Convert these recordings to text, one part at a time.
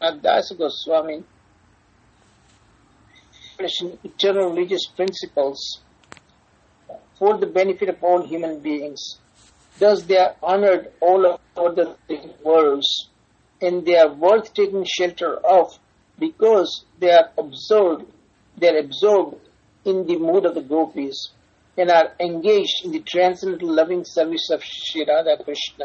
Das Goswami, eternal religious principles for the benefit of all human beings. Thus they are honored all over the worlds, and they are worth taking shelter of because they are absorbed in the mood of the gopis and are engaged in the transcendental loving service of Sri Radha Krishna.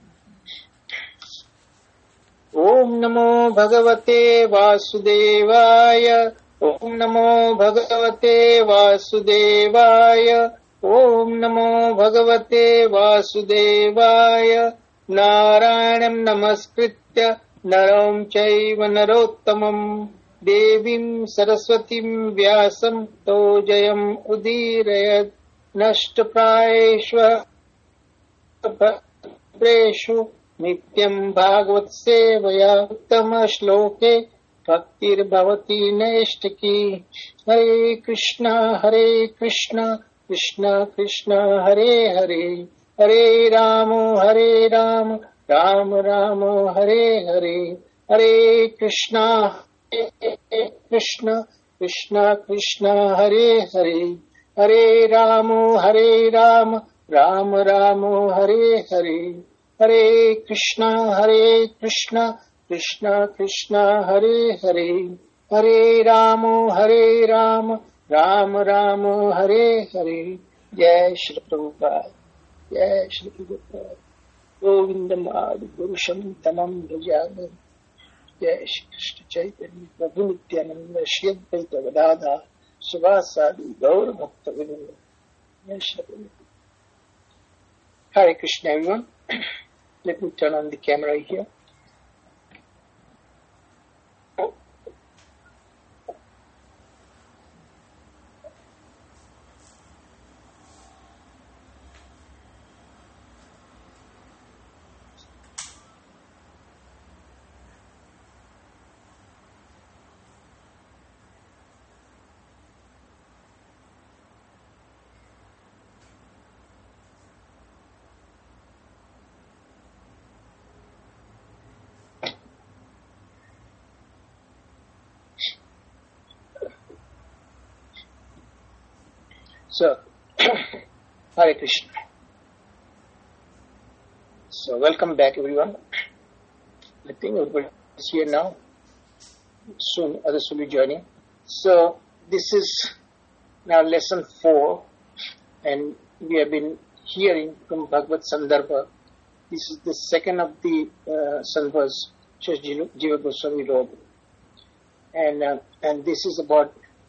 Om Namo Bhagavate Vasudevaya. Om Namo Bhagavate Vasudevaya. Om Namo Bhagavate Vasudevaya. Narayanam Namaskritya Naram Chaiva Narottamam Devim Saraswatim Vyasam Tojayam Udirayat Nashtaprayeshva Bhadreshu Nityam Bhagavat Sevaya Uttama Shloke Bhaktir Bhavati Neshtaki. Hare Krishna Krishna Krishna Hare Hare, Hare Rama Rama Rama Hare Hare, Hare Krishna Krishna Krishna Hare Hare, Hare Rama Rama Rama Hare Hare, Hare Krishna Krishna Krishna Hare Hare, Hare Rama Rama Hare Hare. Jai Shri Prabhupada, Jai Shri Prabhupada. Govindam Adi Purusham Tamam Bhajami. Jai Shri Krishna Chaitanya Prabhu Nityananda Shri Advaita Gadadhar Sivasadi Gaur Bhakta Vinanda. Jai Shri Prabhupada. Hare Krishna everyone. Let me turn on the camera here. So, Hare Krishna. So, welcome back everyone. I think everybody is here now. Soon others will be joining. So, this is now lesson 4, and we have been hearing from Bhagavad Sandarbha. This is the second of the Sandarbhas which Jiva Goswami wrote. And this is about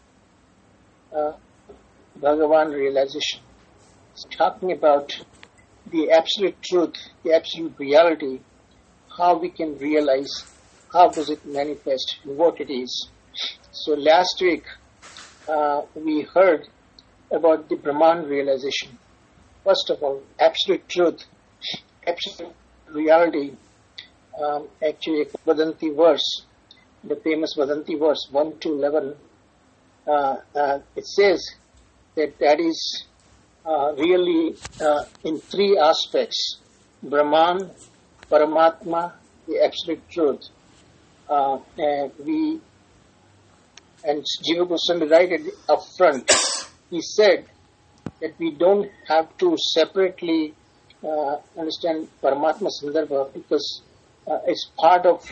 Bhagavan realization. It's talking about the absolute truth, the absolute reality, how we can realize, how does it manifest, and what it is. So last week we heard about the Brahman realization. First of all, absolute truth, absolute reality. Actually, a Vadanti verse, the famous Vadanti verse 1 to 11, it says that is really in 3 aspects: Brahman, Paramatma, the absolute truth. And Jiva Goswami right up front, he said that we don't have to separately understand Paramatma Sandarbha because it's part of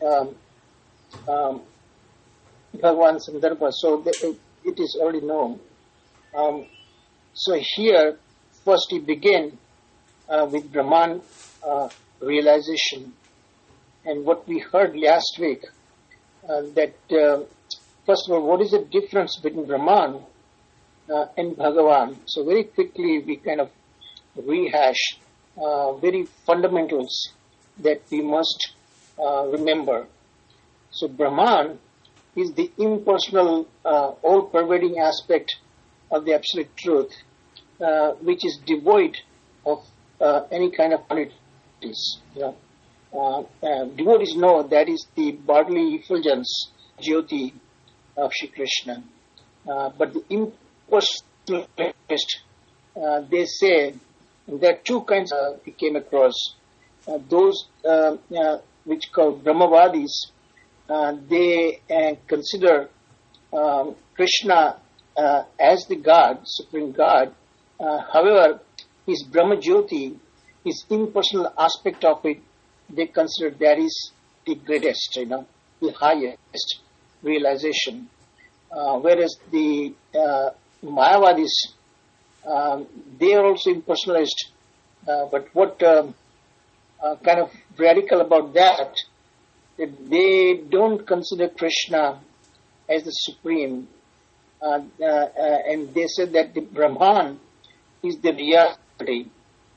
Bhagavan Sandarbha, so it is already known. So here, first we begin with Brahman realization. And what we heard last week, that first of all, what is the difference between Brahman and Bhagavan? So very quickly we kind of rehash very fundamentals that we must remember. So Brahman is the impersonal, all-pervading aspect of the absolute truth, which is devoid of any kind of qualities. Devotees know that is the bodily effulgence, Jyoti of Shri Krishna. But the impersonalist, they say there are 2 kinds we came across. Those which called Brahmavadis, they consider Krishna as the God, Supreme God. However, his Brahma Jyoti, his impersonal aspect of it, they consider that is the greatest, the highest realization. Whereas the Mayavadis, they are also impersonalized. But what kind of radical about that they don't consider Krishna as the supreme, and they said that the Brahman is the reality,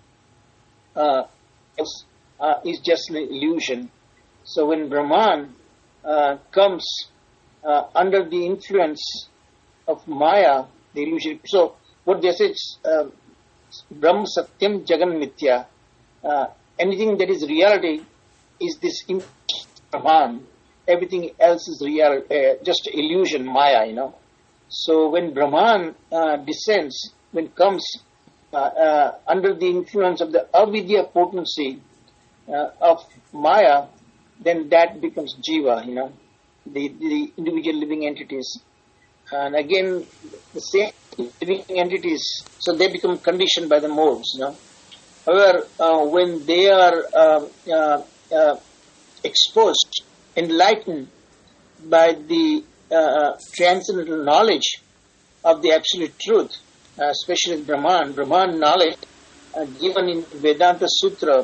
is just an illusion. So when Brahman comes under the influence of Maya, the illusion, so what they say is Brahm Satyam Jagan Mithya. Anything that is reality is this Brahman. Everything else is real, just illusion, Maya, So when Brahman descends, when comes under the influence of the avidya potency of Maya, then that becomes Jiva, the individual living entities. And again, the same living entities, so they become conditioned by the modes, However, when they are exposed, enlightened by the transcendental knowledge of the absolute truth, especially Brahman knowledge, given in Vedanta Sutra,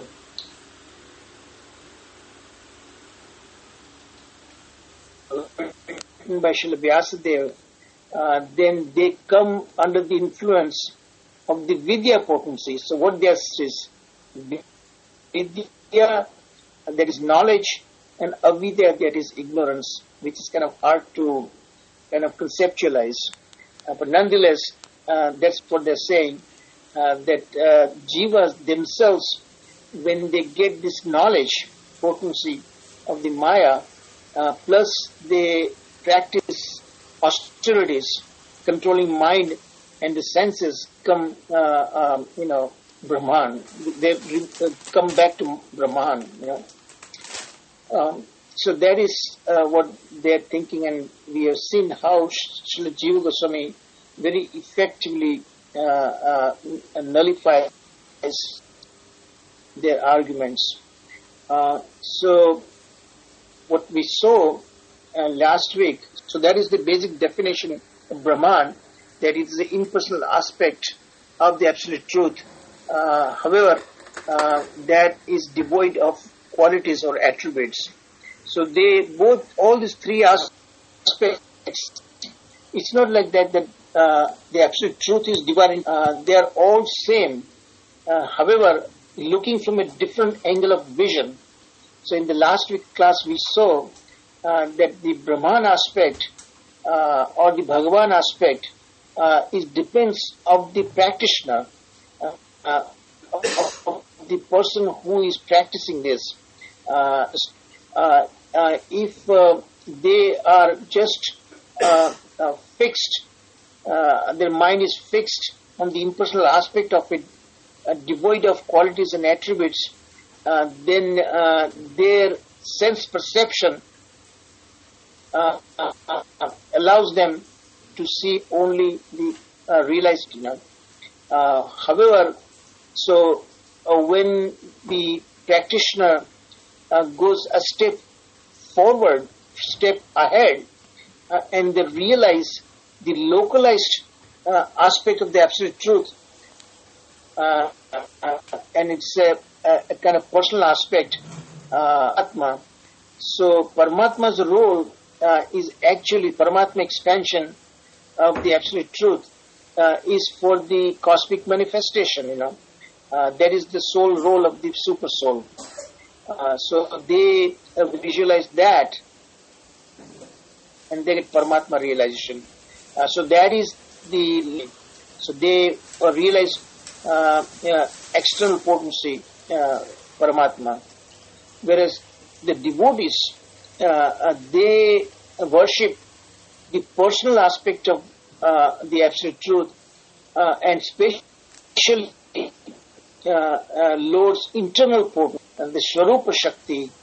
written by Srila Vyasadeva, then they come under the influence of the Vidya potency. So what there is Vidya, that is knowledge, and avidya, that is ignorance, which is kind of hard to kind of conceptualize. But nonetheless, that's what they're saying, that jivas themselves, when they get this knowledge, potency of the Maya, plus they practice austerities, controlling mind and the senses, come, Brahman. They come back to Brahman, So that is what they're thinking, and we have seen how Srila Jiva Goswami very effectively nullifies their arguments. So what we saw last week, so that is the basic definition of Brahman, that it is the impersonal aspect of the absolute truth. However, that is devoid of qualities or attributes. So all these three aspects, it's not like that the absolute truth is divided. They are all same. However, looking from a different angle of vision. So in the last week class we saw that the Brahman aspect or the Bhagavan aspect depends of the practitioner, of the person who is practicing this. If they are just fixed, their mind is fixed on the impersonal aspect of it, devoid of qualities and attributes, then their sense perception allows them to see only the realized. However, so when the practitioner goes a step forward, step ahead, and they realize the localized aspect of the absolute truth, and it's a kind of personal aspect, Atma. So Paramatma's role is actually Paramatma expansion of the absolute truth is for the cosmic manifestation, that is the sole role of the super soul. So they visualize that and they get Paramatma realization. So that is so they realize external potency, Paramatma. Whereas the devotees, they worship the personal aspect of the absolute truth, and especially Lord's internal potency, and the Swarupa Shakti,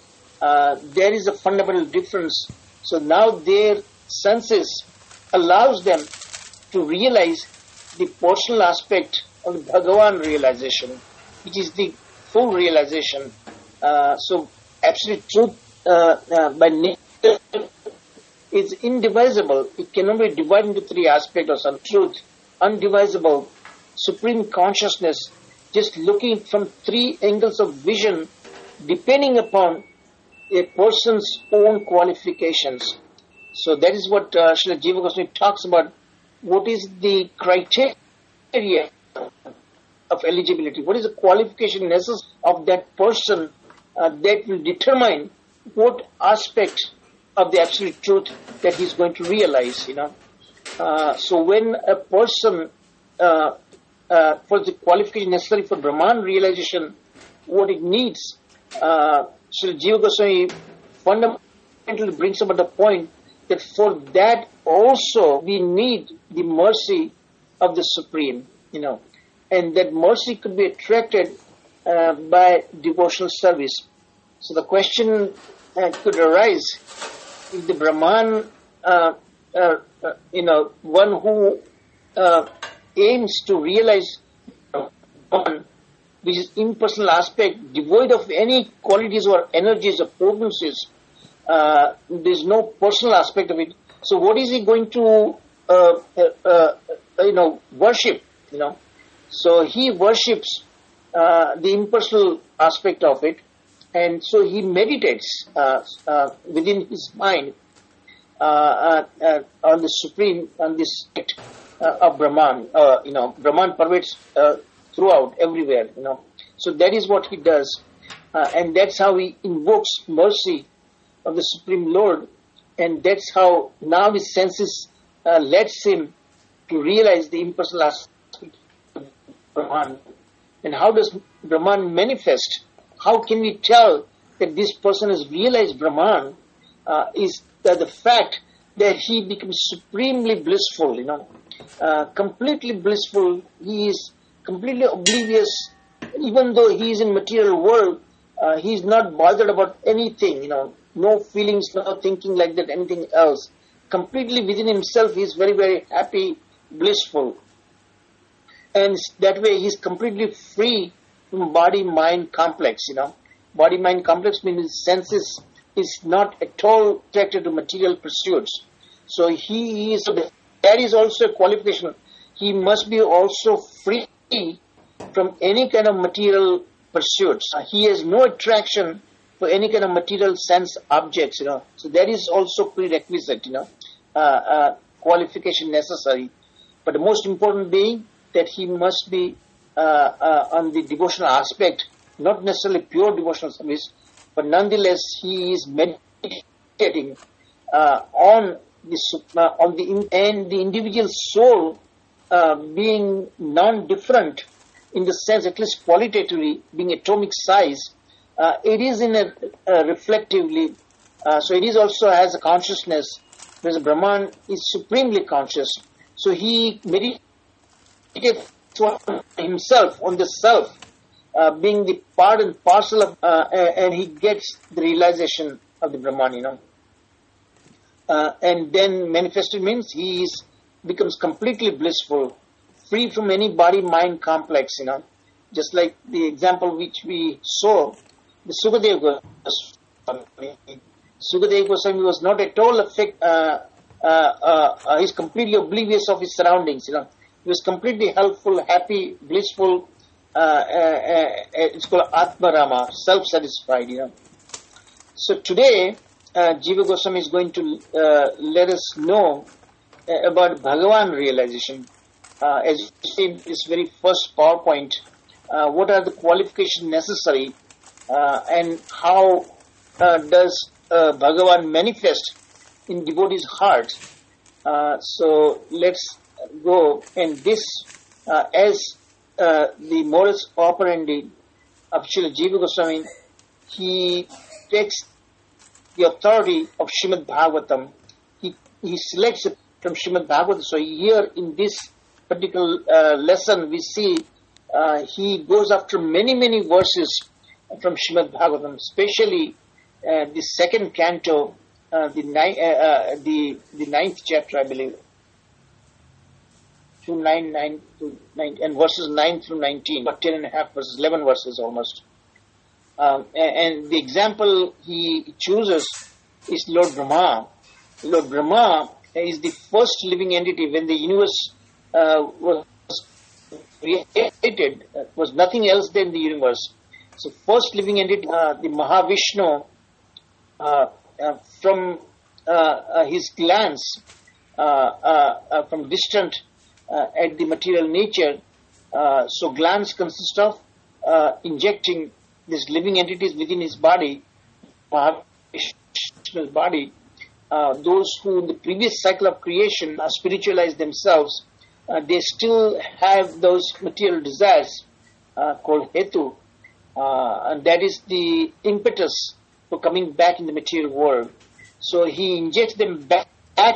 there is a fundamental difference. So now their senses allows them to realize the personal aspect of the Bhagavan realization, which is the full realization. So absolute truth by nature is indivisible. It cannot be divided into three aspects or some truth, undivisible, supreme consciousness, just looking from three angles of vision, depending upon a person's own qualifications. So that is what Srila Jiva Goswami talks about. What is the criteria of eligibility? What is the qualification necessary of that person that will determine what aspect of the absolute truth that he's going to realize, So when a person, for the qualification necessary for Brahman realization, what it needs, Srila Jiva Goswami fundamentally brings about the point that for that also we need the mercy of the Supreme, and that mercy could be attracted by devotional service. So the question could arise, if the Brahman, one who aims to realize one, which is impersonal aspect, devoid of any qualities or energies or potencies, there's no personal aspect of it. So what is he going to, worship? So he worships the impersonal aspect of it, and so he meditates within his mind on the Supreme, on this state of Brahman. Brahman pervades throughout, everywhere. So that is what he does, and that's how he invokes mercy of the Supreme Lord, and that's how now his senses lets him to realize the impersonal aspect of Brahman. And how does Brahman manifest? How can we tell that this person has realized Brahman? Is the fact that he becomes supremely blissful, completely blissful. He is completely oblivious. Even though he is in material world, he is not bothered about anything, no feelings, no thinking like that, anything else. Completely within himself, he is very, very happy, blissful. And that way he is completely free from body-mind complex, Body-mind complex means his senses is not at all attracted to material pursuits. So that is also a qualification. He must be also free from any kind of material pursuits. He has no attraction for any kind of material sense objects, So that is also prerequisite, qualification necessary. But the most important being that he must be on the devotional aspect, not necessarily pure devotional service, but nonetheless he is meditating on the individual soul being non-different in the sense, at least qualitatively, being atomic size. It is in a reflectively, so it is also has a consciousness, whereas Brahman is supremely conscious. So he meditates on himself, on the self, being the part and parcel of, and he gets the realization of the Brahman, and then manifested means he becomes completely blissful, free from any body-mind complex, just like the example which we saw, the Sukadeva Goswami. Sukadeva Goswami was not at all he's completely oblivious of his surroundings, He was completely helpful, happy, blissful. It's called Atmarama, self-satisfied, So today, Jiva Goswami is going to let us know about Bhagavan realization. As you see in this very first PowerPoint, what are the qualifications necessary and how does Bhagavan manifest in devotee's heart. So let's go, and this as the modus operandi of Srila Jiva Goswami, he takes the authority of Srimad Bhagavatam. He selects it from Srimad Bhagavatam. So here in this particular lesson we see he goes after many verses from Srimad Bhagavatam, especially the second canto, the ninth chapter, I believe, 9 to 9, and verses 9 through 19, about 10 and a half verses, 11 verses almost. And the example he chooses is Lord Brahma. Lord Brahma is the first living entity when the universe was created, was nothing else than the universe. So first living entity, the Mahavishnu, from his glance from distant at the material nature, so glance consists of injecting these living entities within his body, Mahavishnu's body. Those who in the previous cycle of creation spiritualized themselves, they still have those material desires called hetu, and that is the impetus for coming back in the material world. So he injects them back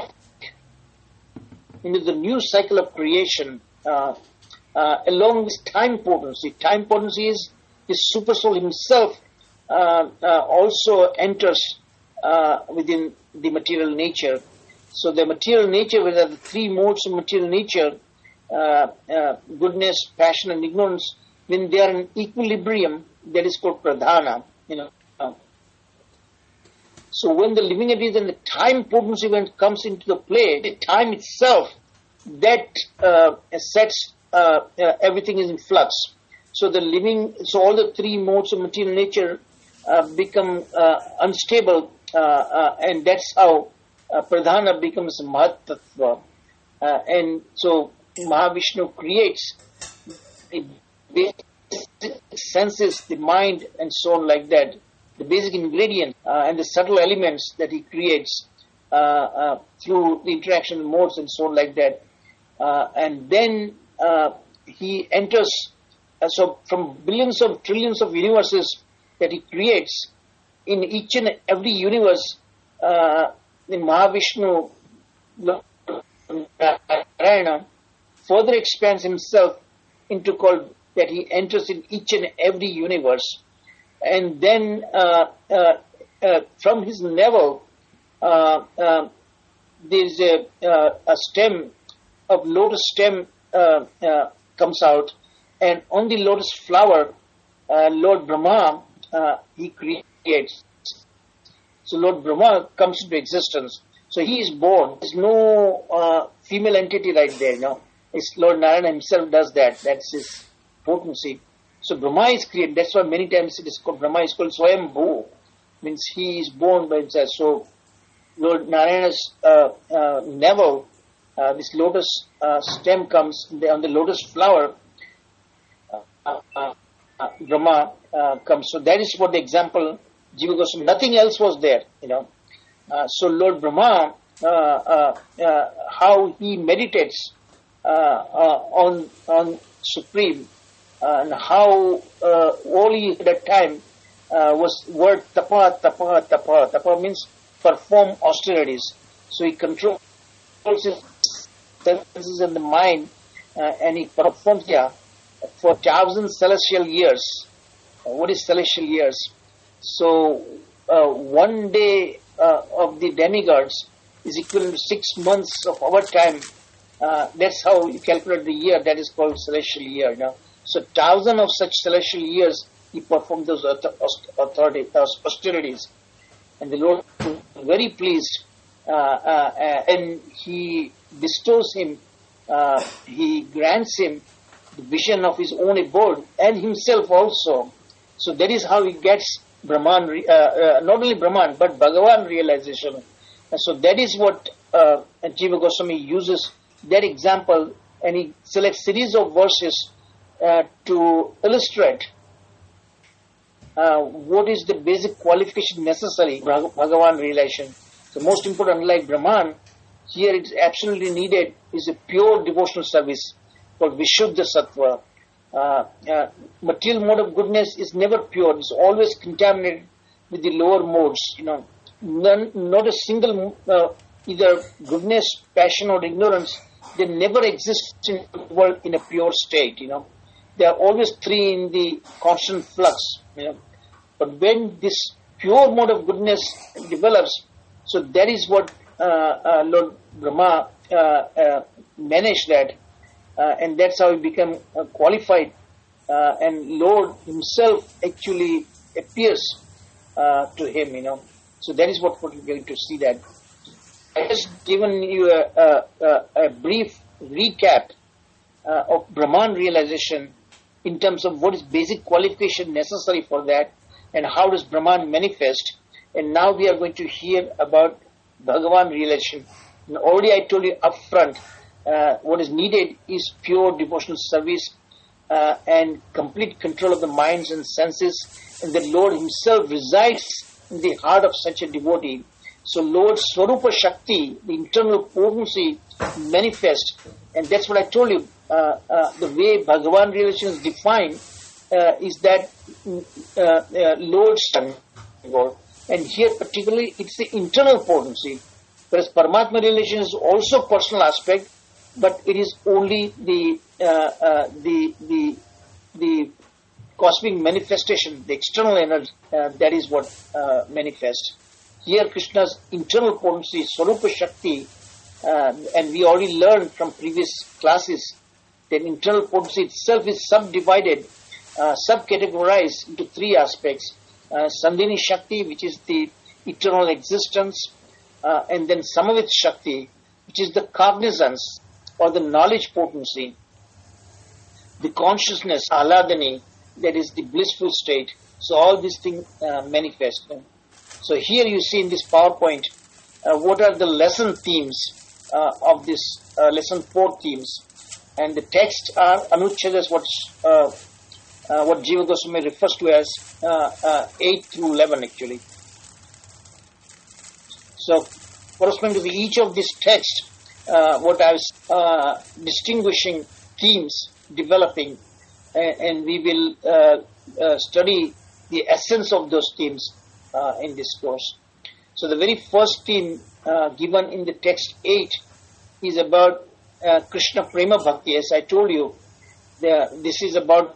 into the new cycle of creation along with time potency. Time potency is the super soul himself also enters within the material nature. So the material nature, where the three modes of material nature, goodness, passion, and ignorance, when they are in equilibrium, that is called pradhana. So when the living entity and the time potency when it comes into the play, the time itself that sets everything is in flux. So all the three modes of material nature become unstable, and that's how pradhana becomes mahatattva. And so Mahavishnu creates the basic senses, the mind, and so on like that, the basic ingredient and the subtle elements that he creates through the interaction modes and so on like that. And then he enters, so from billions of trillions of universes that he creates, in each and every universe, the Mahavishnu Narayana further expands himself into called that he enters in each and every universe. And then from his navel, there's a stem of lotus stem comes out, and on the lotus flower, Lord Brahma he creates. So Lord Brahma comes into existence. So he is born. There's no female entity right there. It's Lord Narayana himself does that. That's his potency. So Brahma is created. That's why many times it is called, Brahma is called Swayambhu, means he is born by himself. So Lord Narayana's navel, this lotus stem comes on the lotus flower. Brahma comes. So that is what the example Jiva Goswami. Nothing else was there. So Lord Brahma, how he meditates on Supreme, and how only at that time was word tapa. Tapa means perform austerities. So he controls his senses and the mind, and he performs for 1,000 celestial years. What is celestial years? So 1 day of the demigods is equivalent to 6 months of our time. That's how you calculate the year. That is called celestial year. So 1,000 of such celestial years he performed those austerities, and the Lord was very pleased, and he bestows him, he grants him the vision of his own abode and himself also. So that is how he gets Brahman, not only Brahman but Bhagavan realization. And so that is what Jiva Goswami uses that example, and he selects series of verses to illustrate what is the basic qualification necessary for Bhagavan realization. The most important, unlike Brahman, here it's absolutely needed is a pure devotional service called Vishuddha Sattva. Material mode of goodness is never pure. It's always contaminated with the lower modes. Not a single either goodness, passion, or ignorance. They never exist in the world in a pure state. They are always three in the constant flux. But when this pure mode of goodness develops. So that is what Lord Brahma managed that, and that's how he became qualified. And Lord himself actually appears to him, So that is what we're going to see that. I just given you a brief recap of Brahman realization in terms of what is basic qualification necessary for that and how does Brahman manifest. And now we are going to hear about Bhagavan realization. And already I told you upfront, what is needed is pure devotional service and complete control of the minds and senses, and the Lord himself resides in the heart of such a devotee. So Lord Swarupa Shakti, the internal potency, manifest, and that's what I told you. The way Bhagavan realization is defined is that Lord's Son, and here particularly it's the internal potency, whereas Paramatma realization is also personal aspect, but it is only the cosmic manifestation, the external energy, that is what manifests. Here Krishna's internal potency, Swarupa Shakti, and we already learned from previous classes that internal potency itself is subdivided, subcategorized into three aspects. Sandhini Shakti, which is the eternal existence, and then Samavit Shakti, which is the cognizance or the knowledge potency, the consciousness, Ahladani, that is the blissful state. So all these things manifest. So here you see in this PowerPoint what are the lesson themes of this lesson 4 themes, and the texts are Anuchedas, what Jiva Goswami refers to as 8 through 11 actually. So corresponding to each of these texts, what I was distinguishing themes developing, and we will study the essence of those themes in this course. So the very first theme given in the text 8 is about Krishna Prema Bhakti. As I told you, this is about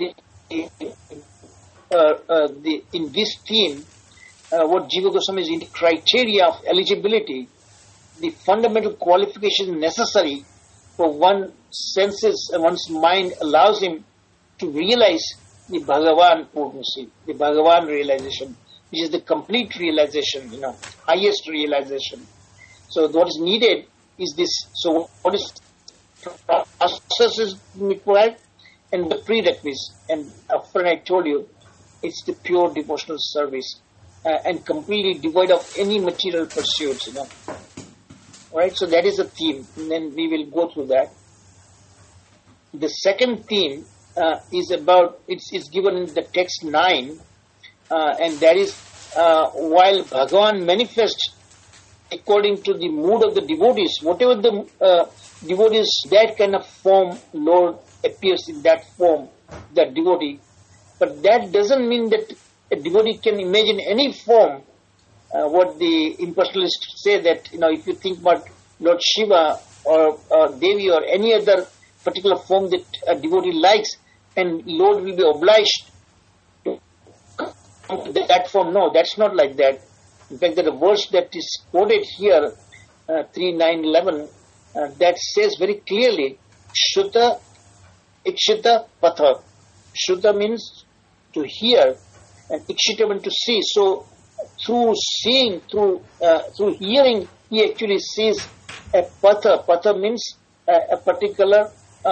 in this theme, what Jiva Goswami is in the criteria of eligibility, the fundamental qualification necessary for one's senses and one's mind allows him to realize the Bhagavan potency, the Bhagavan realization, which is the complete realization, highest realization. So what is needed is this. So what is process is required and the prerequisites. And after I told you, it's the pure devotional service and completely devoid of any material pursuits, Right? So that is the theme. And then we will go through that. The second theme is about, it's given in the text 9, and that is while Bhagavan manifests according to the mood of the devotees, whatever the devotees, that kind of form, Lord appears in that form, that devotee. But that doesn't mean that a devotee can imagine any form. What the impersonalists say that, if you think about Lord Shiva or Devi or any other particular form that a devotee likes, and Lord will be obliged to come to that form. No, that's not like that. In fact, the verse that is quoted here, 3:9-11, that says very clearly, Shruta Ikshita Patha. Shruta means to hear, and Ikshita means to see. So through seeing, through hearing, he actually sees a Patha. Patha means a particular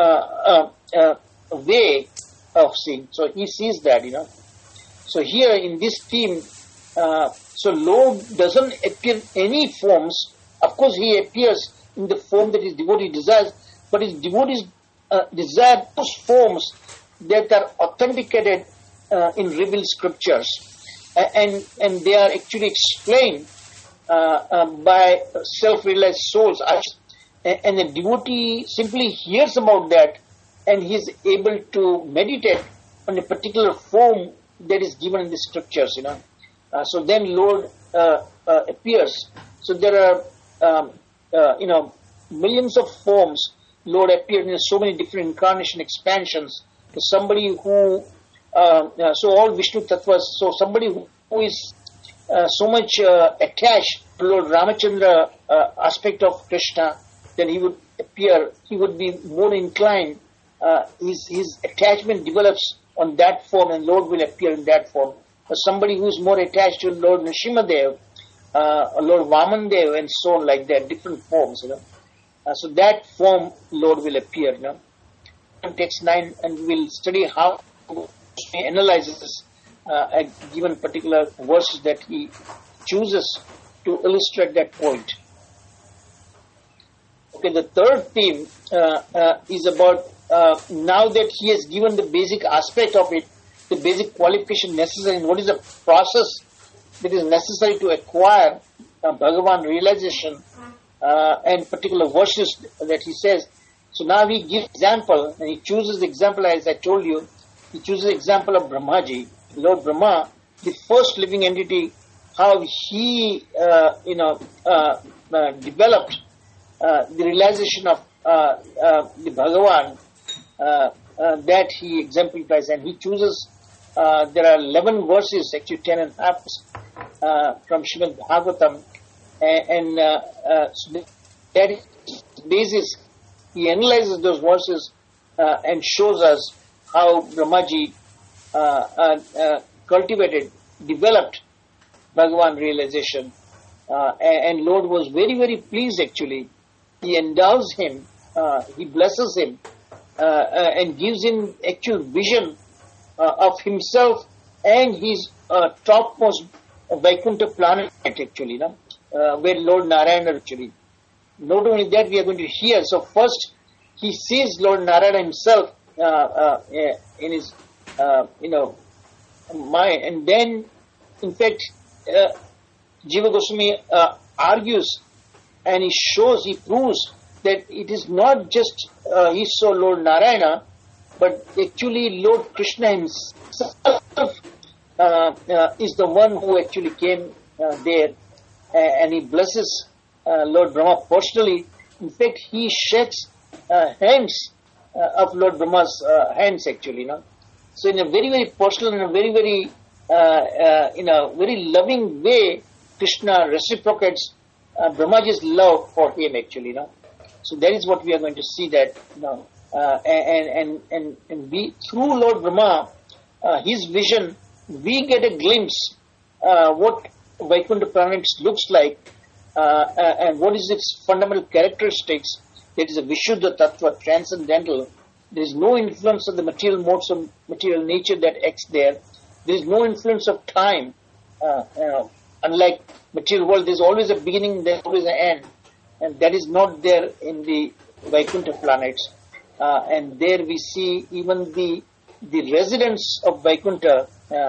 way of seeing. So he sees that, So here in this theme, so Lord doesn't appear in any forms. Of course, he appears in the form that his devotee desires, but his devotees desire those forms that are authenticated in revealed scriptures, and they are actually explained by self-realized souls. And the devotee simply hears about that, and he is able to meditate on a particular form that is given in the scriptures, So then Lord appears. So there are, millions of forms. Lord appeared in so many different incarnation expansions. To somebody who, so all Vishnu Tattvas, so somebody who is so much attached to Lord Ramachandra aspect of Krishna, that he would appear, he would be more inclined, his attachment develops on that form, and Lord will appear in that form. Or somebody who is more attached to Lord Nrsimhadev, Lord Vamandev, and so on, like that, different forms, so that form Lord will appear, In text 9, and we will study how he analyzes a given particular verses that he chooses to illustrate that point. Okay, the third theme is about now that he has given the basic aspect of it, the basic qualification necessary, and what is the process that is necessary to acquire Bhagavan realization, and particular verses that he says. So now he gives example, and he chooses the example, as I told you, he chooses the example of Brahmaji, Lord Brahma, the first living entity, how he, developed the realization of the Bhagavan that he exemplifies, and he chooses. There are 11 verses, actually 10 and a half, from Srimad Bhagavatam, and so that is basis. He analyzes those verses and shows us how Brahmaji cultivated, developed Bhagavan realization, and Lord was very, very pleased actually. He endows him, he blesses him, and gives him actual vision of himself and his topmost Vaikuntha planet actually, where Lord Narayana actually. Not only that, we are going to hear. So first, he sees Lord Narayana himself in his, mind, and then, in fact, Jiva Goswami argues, and he shows, he proves that it is not just he saw Lord Narayana, but actually Lord Krishna himself is the one who actually came there, and he blesses Lord Brahma personally. In fact, he shakes hands of Lord Brahma's hands actually. So in a very, very personal, in a very, very, in a very loving way, Krishna reciprocates Brahmaji's love for him actually. So that is what we are going to see that, and we, through Lord Brahma, his vision, we get a glimpse what Vaikuntha planets looks like, and what is its fundamental characteristics. That is a Vishuddha Tattva, transcendental. There is no influence of the material modes of material nature that acts there. There is no influence of time. Unlike material world, there is always a beginning, there is always an end. And that is not there in the Vaikuntha planets. And there we see even the residents of Vaikuntha,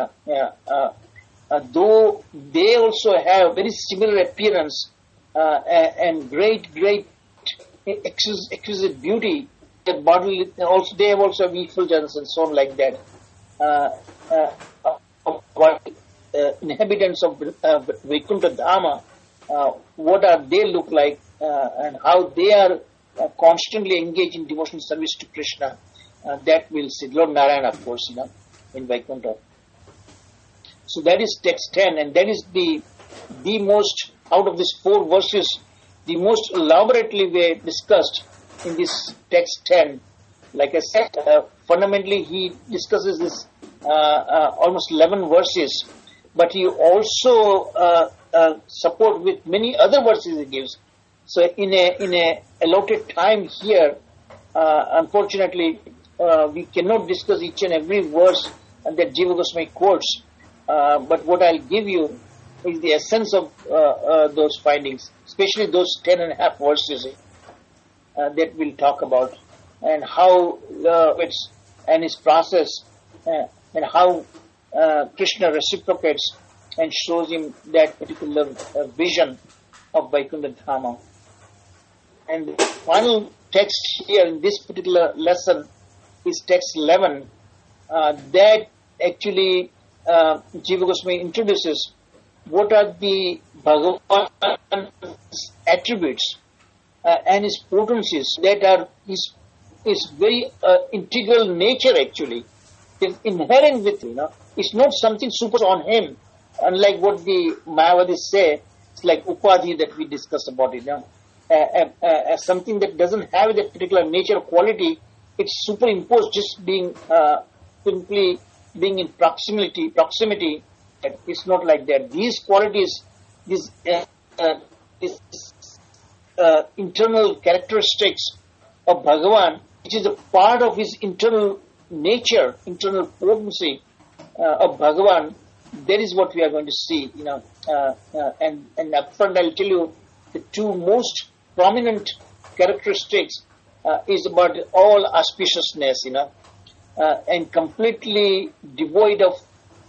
though they also have very similar appearance and great exquisite beauty, that bodily, also they have also effulgence and so on like that. Inhabitants of Vaikuntha Dhama, what are they look like, and how they are constantly engaged in devotional service to Krishna, that we'll see. Lord Narayana, of course, in Vaikuntha. So that is text 10, and that is the most, out of these 4 verses, the most elaborately way discussed in this text 10. Like I said, fundamentally he discusses this almost 11 verses, but he also support with many other verses he gives. So in a allotted time here, unfortunately, we cannot discuss each and every verse that Jiva Goswami quotes. But what I'll give you is the essence of those findings, especially those 10 and a half verses that we'll talk about, and how it's and his process, and how Krishna reciprocates and shows him that particular vision of Vaikuntha Dhama. And the final text here in this particular lesson is text 11, that actually Jiva Goswami introduces what are the Bhagavan's attributes and his potencies that are his very integral nature actually. It's inherent with him. It's not something super on him. unlike what the Mayavadis say, it's like upadhi that we discussed about it. Something that doesn't have that particular nature or quality, it's superimposed just being simply being in proximity. It's not like that. These qualities, these internal characteristics of Bhagavan, which is a part of his internal nature, internal potency of Bhagavan, that is what we are going to see, and upfront I'll tell you the two most prominent characteristics is about all auspiciousness, and completely devoid of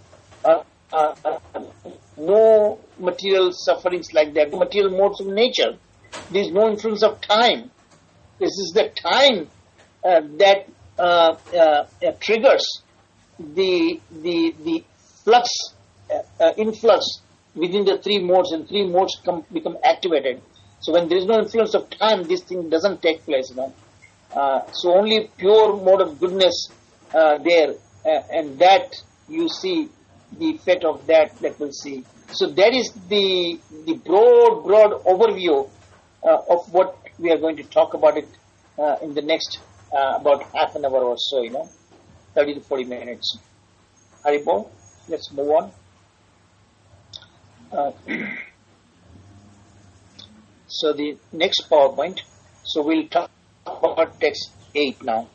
no material sufferings like that, material modes of nature. There is no influence of time. This is the time that triggers the flux, influx within the three modes, and three modes become activated. So when there is no influence of time, this thing doesn't take place. So only pure mode of goodness there, and that you see the effect of that we'll see. So that is the broad overview of what we are going to talk about it in the next about half an hour or so, 30 to 40 minutes. Haribol, let's move on. So the next PowerPoint. So we'll talk about text 8 now.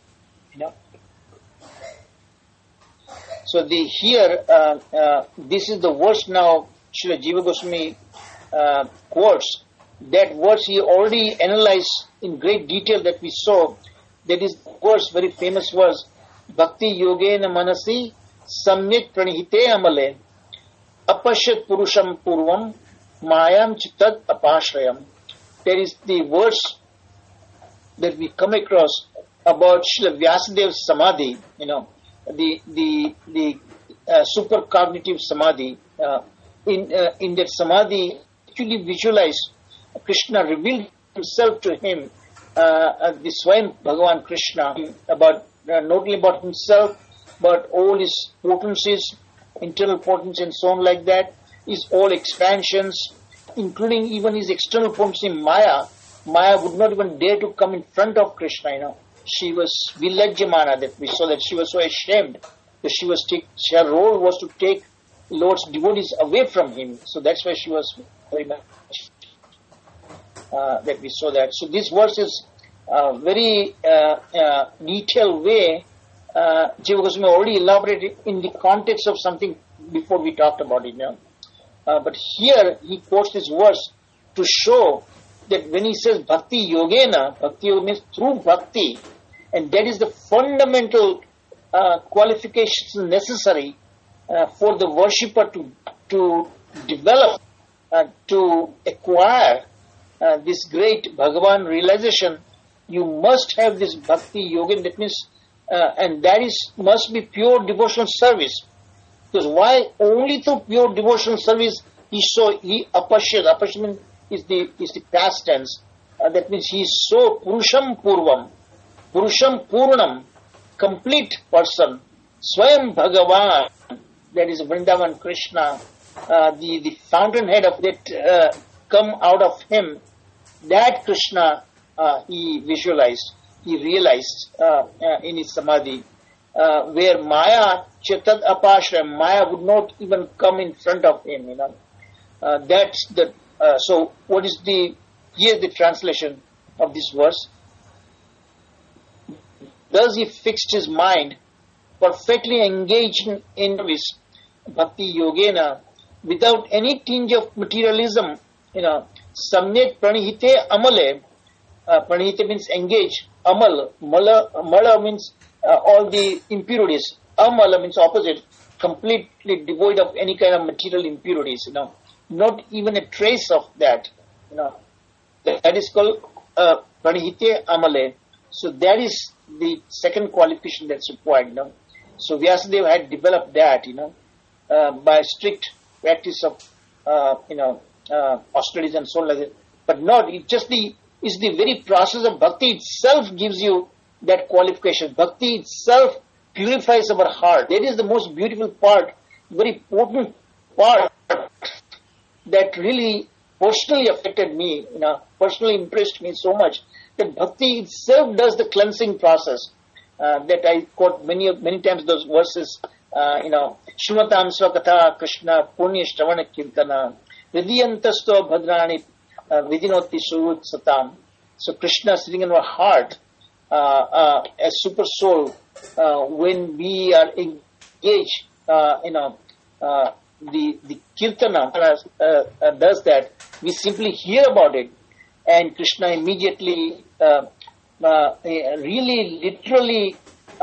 So this is the verse now Srila Jiva Goswami quotes. That verse he already analyzed in great detail that we saw. That is the verse, very famous verse, Bhakti Yogena Manasi Samyek Pranihite Amale Apashyat Purusham Purvam Mayam Chittad Apashrayam. There is the verse that we come across about Srila Vyasadeva Samadhi, the supercognitive Samadhi. In that Samadhi, actually visualized Krishna revealed himself to him, the Swayam Bhagavan Krishna, about not only about himself, but all his potencies, internal potency and so on like that, his all expansions, including even his external potency, Maya. Maya would not even dare to come in front of Krishna, She was vilajyamana, that we saw that she was so ashamed that her role was to take Lord's devotees away from him. So that's why she was very much that we saw that. So this verse is very detailed way. Jiva Goswami already elaborated in the context of something before we talked about it. But here he quotes this verse to show that when he says Bhakti Yogena, Bhakti Yoga means through Bhakti, and that is the fundamental qualifications necessary for the worshipper to develop, to acquire this great Bhagavan realization. You must have this Bhakti Yoga, that means, and that must be pure devotional service. Because why? Only through pure devotional service he apashyat. Apashyat is the past tense. That means he is so Purusham Purvam, Purusham Purnam, complete person. Swayam Bhagavan, that is Vrindavan Krishna, the fountainhead of that come out of him. That Krishna he visualized, he realized in his Samadhi, where Maya Chetad Apashrayam, Maya would not even come in front of him. That's the so what is here's the translation of this verse. Thus he fixed his mind, perfectly engaged in service, Bhakti Yogena, without any tinge of materialism, Samyek Pranihite Amale. Pranihite means engage. Amal, Mala means all the impurities. Amala means opposite, completely devoid of any kind of material impurities, not even a trace of that, that is called Pranihite Amale. So that is the second qualification that's required, So Vyasadeva had developed that, by strict practice of, austerities and so on like that. But not, it's the very process of bhakti itself gives you that qualification. Bhakti itself purifies our heart. That is the most beautiful part, very potent part that really personally affected me, personally impressed me so much, that bhakti itself does the cleansing process. That I quote many times those verses, Shrimatam Swakatha Krishna Punya Shravana Kirtana Vidyantasto Bhadrani Vidinoti Surut Satam. So Krishna sitting in our heart as super soul, when we are engaged, the Kirtana does that. We simply hear about it, and Krishna immediately, really, literally,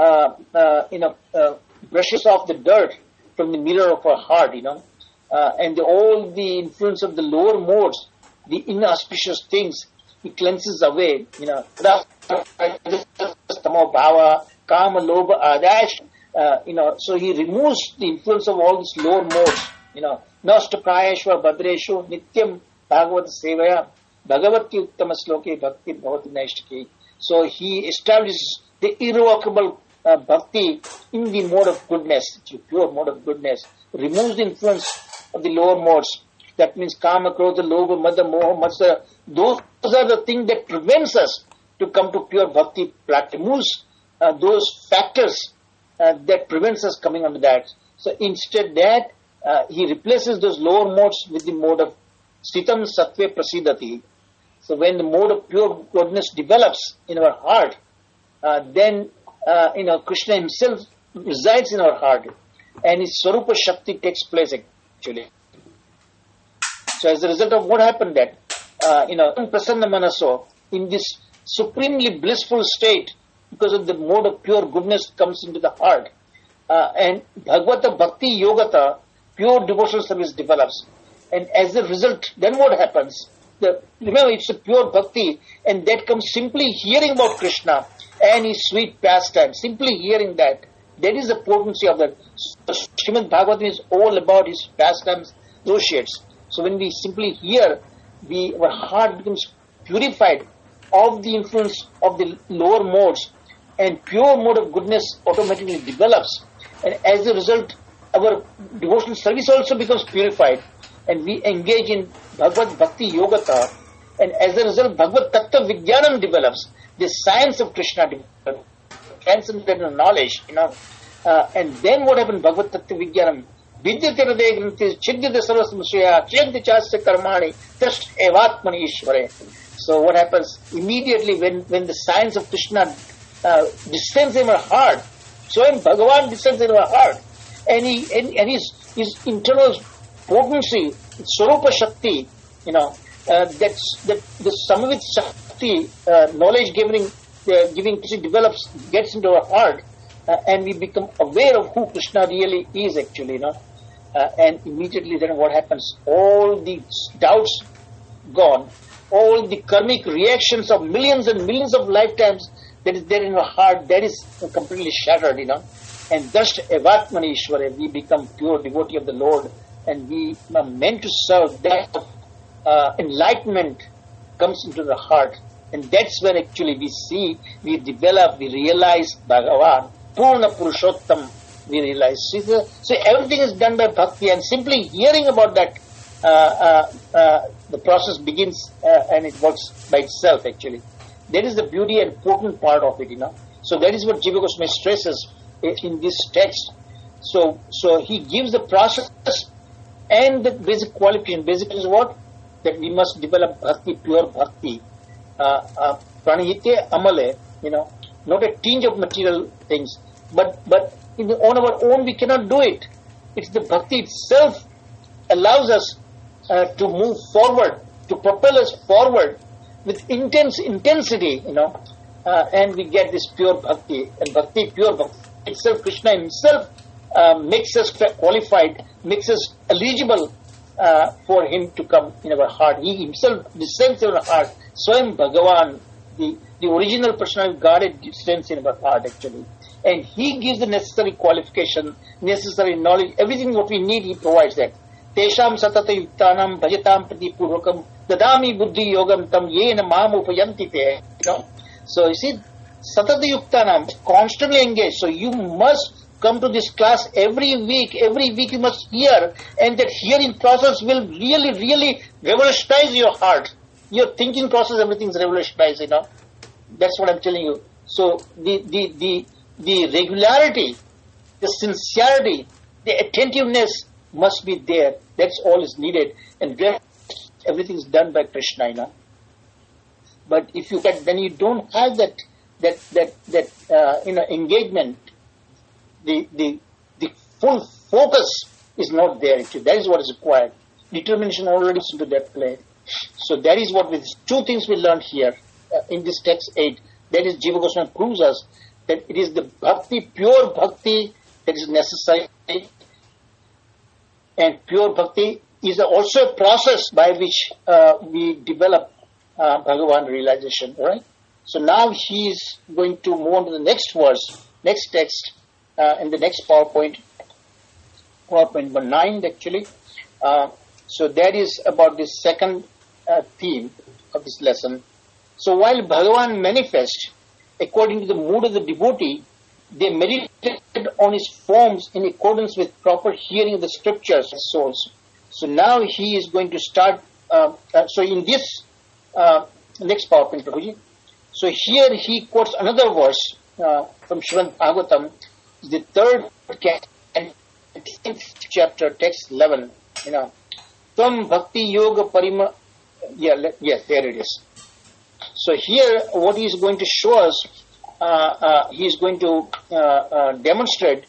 brushes off the dirt from the mirror of our heart, and all the influence of the lower modes, the inauspicious things, he cleanses away, Tamo Bhava, Kama, Lobha, Adash, so he removes the influence of all these lower modes, Nasta Prayeshwa Badreshu Nityam Bhagavad Sevaya Bhagavati Uttama Sloke Bhakti Bhavati Naishtaki. So he establishes the irrevocable bhakti in the mode of goodness, pure mode of goodness, removes the influence of the lower modes. That means Kama, Krodha, Lobha, Mada, Moha, Matsara. Those are the things that prevents us to come to pure bhakti, removes those factors that prevents us coming under that. So instead that, he replaces those lower modes with the mode of Sitam Sattve Prasidati. So when the mode of pure goodness develops in our heart, then Krishna himself resides in our heart, and his Swarupa Shakti takes place actually. So as a result of what happened, that Prasanna Manaso, in this supremely blissful state, because of the mode of pure goodness comes into the heart, and Bhagavata Bhakti Yogata, pure devotional service develops, and as a result, then what happens? Remember, it's a pure bhakti, and that comes simply hearing about Krishna and his sweet pastime, simply hearing that. That is the potency of that. Srimad Bhagavatam is all about his pastimes, associates. So when we simply hear, our heart becomes purified of the influence of the lower modes, and pure mode of goodness automatically develops. And as a result, our devotional service also becomes purified, and we engage in Bhagavad Bhakti Yogata, and as a result, Bhagavad Tattva Vijnanam develops, the science of Krishna develops, transcendental knowledge, and then what happens? Bhagavad Tattva Vijnanam, Vidyate Hriday Granthi, Chidyate Sarvasmashaya, Chiyanti Chasya Karmani, Tasht Evatmani Ishvare. So what happens? Immediately when the science of Krishna descends in our heart, so in Bhagavan descends in our heart, and his internal potency, Swarupa Shakti, that's the Samavit Shakti, knowledge giving develops, gets into our heart, and we become aware of who Krishna really is actually, and immediately then what happens? All the doubts gone, all the karmic reactions of millions and millions of lifetimes that is there in our heart, that is completely shattered, and thus Evatmani Ishvara, we become pure devotee of the Lord, and we are meant to serve. That enlightenment comes into the heart, and that's when actually we develop, we realize Bhagavan, Purna Purushottam, we realize. So everything is done by bhakti, and simply hearing about that, the process begins and it works by itself actually. That is the beauty and potent part of it, So that is what Jiva Goswami stresses in this text. So he gives the process and the basic qualification. Basic is what? That we must develop bhakti, pure bhakti. Pranihite amale, not a tinge of material things. But on our own we cannot do it. It's the bhakti itself allows us to move forward, to propel us forward with intense intensity, and we get this pure bhakti. And bhakti, pure bhakti itself, Krishna himself makes us qualified, makes us eligible for him to come in our heart. He himself descends in our heart. Swayam Bhagavan, the original personality of God, descends in our heart actually. And he gives the necessary qualification, necessary knowledge, everything what we need, he provides that. Tesham satata yuktanam bhajatam prati purvakam dadami buddhi yogam tam yena mam upayanti te. So you see, satata yuktanam, constantly engaged. So you must come to this class every week you must hear, and that hearing process will really, really revolutionize your heart. Your thinking process, everything's revolutionized, That's what I'm telling you. So the regularity, the sincerity, the attentiveness must be there. That's all is needed. And everything is done by Krishna, But if you get, then you don't have that engagement. The full focus is not there. Actually, that is what is required. Determination already is into that play. So that is what two things we learned here in this text 8. That is, Jiva Goswami proves us that it is the bhakti, pure bhakti, that is necessary. And pure bhakti is also a process by which we develop Bhagavan realization, right? So now he is going to move on to the next verse, next text, in the next PowerPoint number 9 actually. So that is about the second theme of this lesson. So while Bhagavan manifests according to the mood of the devotee, they meditated on his forms in accordance with proper hearing of the scriptures and souls. So now he is going to start, so in this next PowerPoint, Prabhuji. So here he quotes another verse from Srimad Bhagavatam, the third and 10th chapter, text 11. Tvam bhakti yoga parima. Yes, there it is. So here, what he is going to show us, he is going to demonstrate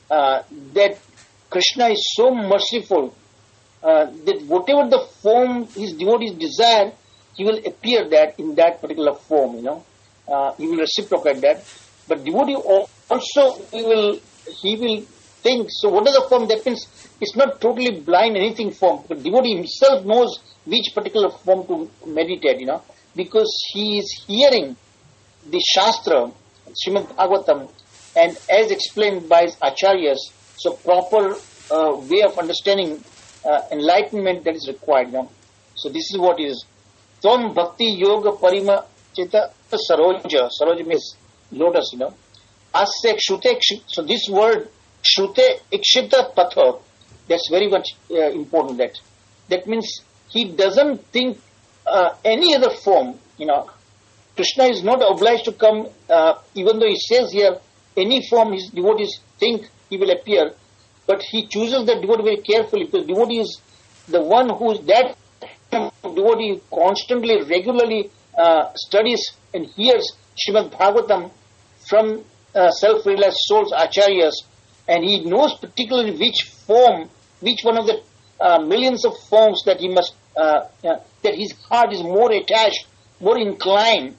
that Krishna is so merciful that whatever the form his devotees desire, he will appear that in that particular form. He will reciprocate that. But devotee also he will think. So what is the form? That means it's not totally blind anything form. But devotee himself knows which particular form to meditate. Because he is hearing the Shastra, Srimad Bhagavatam, and as explained by his acharyas, so proper way of understanding enlightenment that is required. So this is what is Tvam Bhakti Yoga Parima Chita Saroja. Saroja means lotus, Asya Kshute. So this word Kshute Ikshita Patha, that's very much important. That means he doesn't think any other form, Krishna is not obliged to come, even though he says here, any form his devotees think he will appear, but he chooses the devotee very carefully, because devotee is the one who is that devotee constantly, regularly studies and hears Srimad Bhagavatam from self-realized souls, acharyas, and he knows particularly which form, which one of the millions of forms that he must that his heart is more attached, more inclined,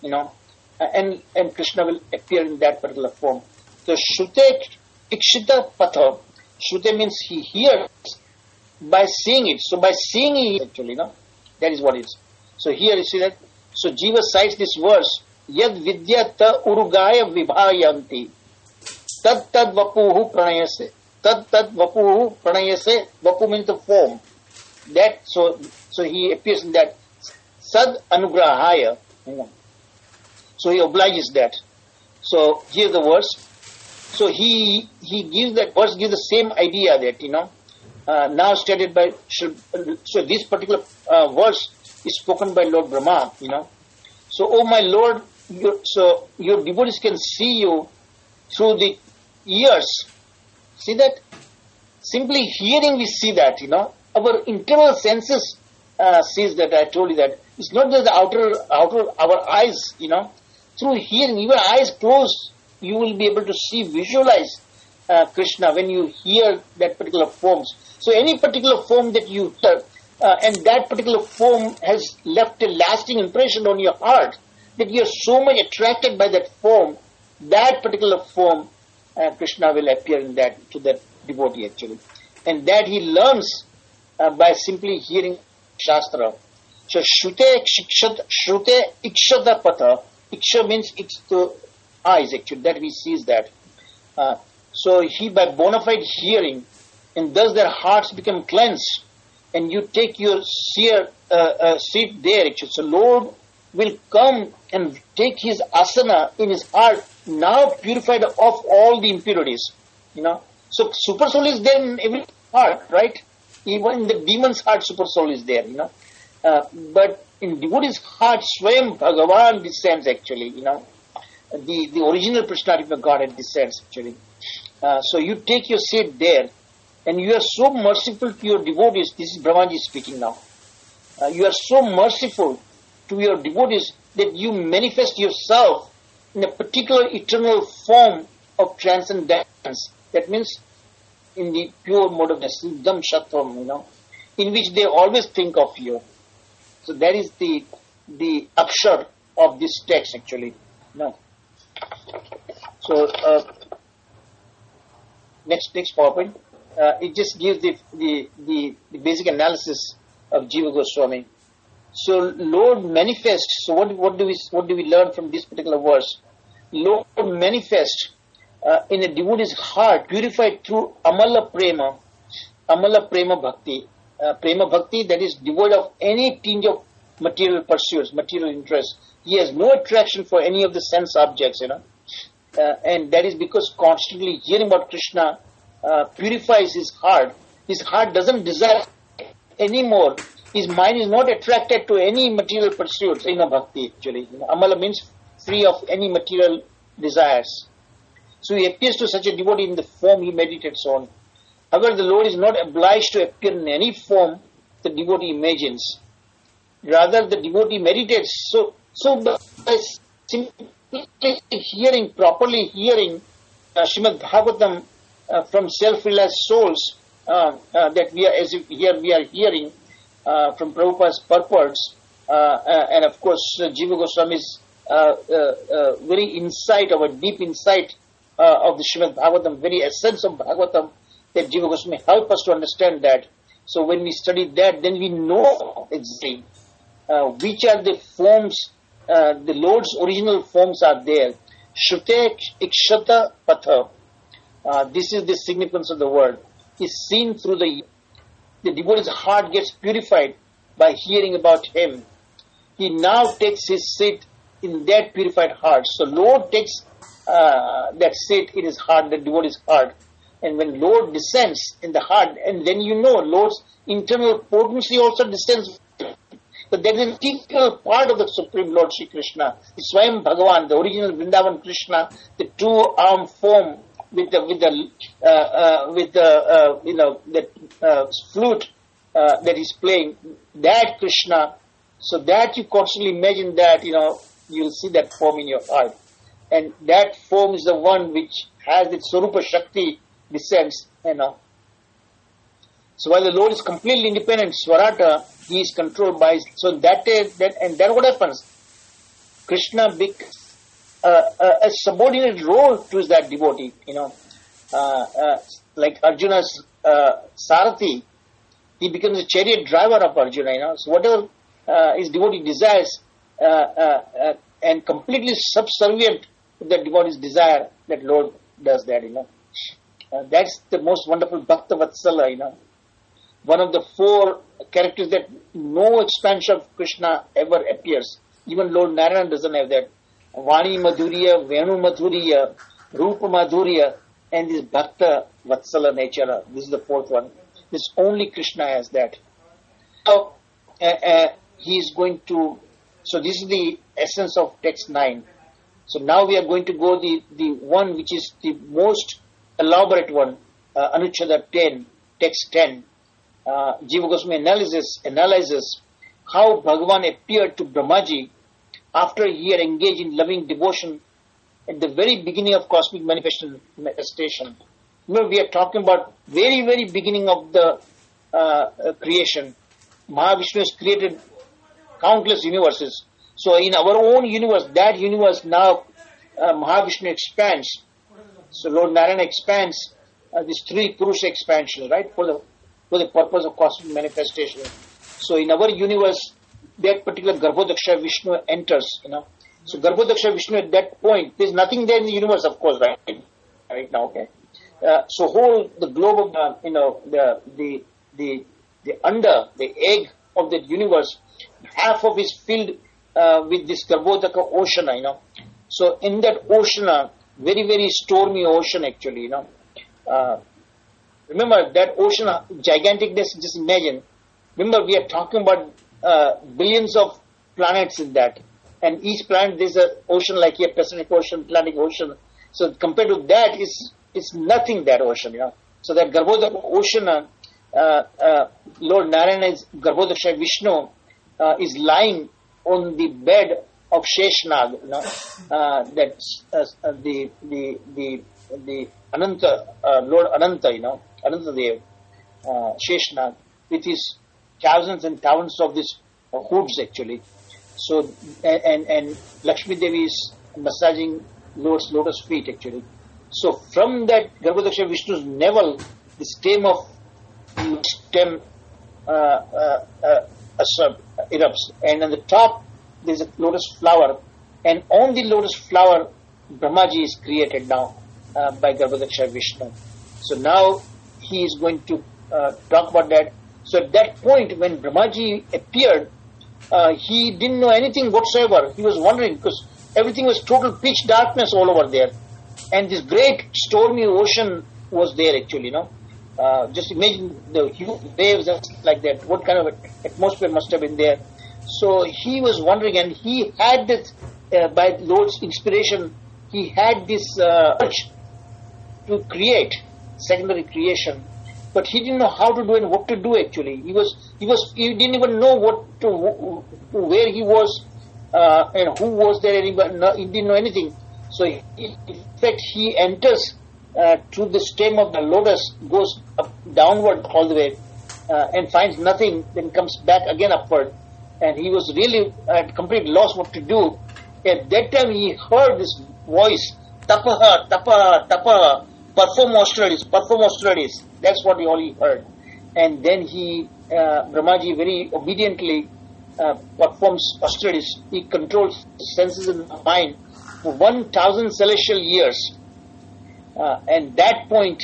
and Krishna will appear in that particular form. So Shrute Ikshita Patha. Shrute means he hears by seeing it. So by seeing it, actually, that is what it is. So here you see that. So Jiva cites this verse, Yad Vidyata Urugaya Vibhayanti Tad Tad Vapuhu Pranayase. Tad Tad Vapuhu Pranayase. Vapu means the form. That so he appears in that Sad Anugrahaya. So he obliges that. So here's the verse. So he gives that verse, gives the same idea that now stated by. So this particular verse is spoken by Lord Brahma. So, oh my Lord, your devotees can see you through the ears. See that? Simply hearing, we see that. Our internal senses sees that. I told you that it's not just the outer our eyes. Through hearing, even eyes closed, you will be able to see, visualize Krishna when you hear that particular forms. So any particular form that you hear, and that particular form has left a lasting impression on your heart, that you are so much attracted by that form, that particular form, Krishna will appear in that, to that devotee actually. And that he learns by simply hearing Shastra. So Shrute Ikshata Patha. Iksha means it's the eyes actually, that he sees that. So he by bona fide hearing, and thus their hearts become cleansed, and you take your seat there actually. So Lord will come and take his asana in his heart, now purified of all the impurities. you know. So super soul is there in every heart, right? Even in the demon's heart, super soul is there, you know. But in devotee's heart, Swayam Bhagavan descends actually, you know. The original Prashnarima Godhead descends actually. So you take your seat there, and you are so merciful to your devotees. This is Brahmaji speaking now. You are so merciful to your devotees that you manifest yourself in a particular eternal form of transcendence. That means in the pure mode of Siddham Shatvam, you know, in which they always think of you. So that is the upshur of this text actually. No. So next PowerPoint. It just gives the basic analysis of Jiva Goswami. So Lord manifests. So what do we learn from this particular verse? Lord manifests in a devotee's heart, purified through Amala Prema Bhakti. Prema Bhakti that is devoid of any tinge of material pursuits, material interest. He has no attraction for any of the sense objects, you know. And that is because constantly hearing about Krishna purifies his heart. His heart doesn't desire anymore. His mind is not attracted to any material pursuits, you know, bhakti actually. You know, Amala means free of any material desires. So he appears to such a devotee in the form he meditates on. However, the Lord is not obliged to appear in any form the devotee imagines. Rather, the devotee meditates. So by simply properly hearing Srimad Bhagavatam from self-realized souls, that we are, as if here we are hearing from Prabhupada's purports, and of course Jiva Goswami's very insight, our deep insight of the Srimad Bhagavatam, very essence of Bhagavatam, that Jiva Goswami help us to understand that. So when we study that, then we know exactly which are the forms, the Lord's original forms are there. Shrute Ikshata Patha. This is the significance of the word. Is seen through the devotee's heart gets purified by hearing about him. He now takes his seat in that purified heart. So Lord takes that seat in his heart, the devotee's heart. And when Lord descends in the heart, and then you know Lord's internal potency also descends. But there is an integral part of the Supreme Lord Shri Krishna, the Swayam Bhagavan, the original Vrindavan Krishna, the two-arm form with the flute that he's playing, that Krishna. So that you constantly imagine that, you know, you'll see that form in your heart. And that form is the one which has its Sarupa Shakti descends, you know. So while the Lord is completely independent, Swarata, he is controlled by, so that and then what happens? Krishna becomes a subordinate role to that devotee, you know. Like Arjuna's Sarathi, he becomes a chariot driver of Arjuna, you know. So whatever his devotee desires, and completely subservient to that devotee's desire, that Lord does that, you know. That's the most wonderful Bhakta Vatsala, you know. One of the four characters that no expansion of Krishna ever appears. Even Lord Narayana doesn't have that. Vani Madhurya, Venu Madhurya, Rupa Madhurya, and this Bhakta Vatsala nature. This is the fourth one. This only Krishna has that. So, he is going to, so this is the essence of text 9. So now we are going to go the one which is the most elaborate one, Anuchada 10, text 10. Jiva Goswami analyzes how Bhagavan appeared to Brahmaji after he had engaged in loving devotion at the very beginning of cosmic manifestation. Remember, we are talking about very, very beginning of the creation. Mahavishnu has created countless universes. So in our own universe, that universe now Mahavishnu expands. So Lord Narayana expands these three Purusha expansions, right, for the purpose of cosmic manifestation. So in our universe, that particular Garbhodaksha Vishnu enters, you know. So Garbhodaksha Vishnu at that point, there's nothing there in the universe, of course, right now, okay. So whole the globe of the egg of that universe, half of is filled with this Garbhodaka ocean, you know. So in that ocean, very, very stormy ocean actually, you know, Remember that ocean giganticness, just imagine. Remember, we are talking about billions of planets in that. And each planet, there's an ocean like here, Pacific Ocean, Atlantic Ocean. So compared to that, it's nothing, that ocean, So that Garbhodaksha ocean, Lord Narayana's Garbhodaksha Vishnu is lying on the bed of Sheshnag, that's the Ananta, Lord Ananta, Anantadev, Sheshnag, with his thousands and thousands of these hoods actually. So, and Lakshmi Devi is massaging Lord's lotus feet actually. So from that Garbhodaksha Vishnu's navel, the stem erupts, and on the top there is a lotus flower, and on the lotus flower Brahmaji is created now by Garbhodaksha Vishnu. So now he is going to talk about that. So at that point when Brahmaji appeared, he didn't know anything whatsoever. He was wondering because everything was total pitch darkness all over there. And this great stormy ocean was there actually, just imagine the huge waves like that. What kind of atmosphere must have been there? So he was wondering, and he had this, by Lord's inspiration, he had this urge to create secondary creation, but he didn't know how to do and what to do actually. He didn't even know where he was and who was there. He didn't know anything. So in fact, he enters to the stem of the lotus, goes up, downward all the way, and finds nothing, then comes back again upward. And he was really at complete loss what to do. At that time, he heard this voice, Tapaha, Tapaha, Tapaha, perform austerities, perform austerities. That's what he heard. And then Brahmaji very obediently performs austerities. He controls the senses and the mind for 1,000 celestial years. And that point,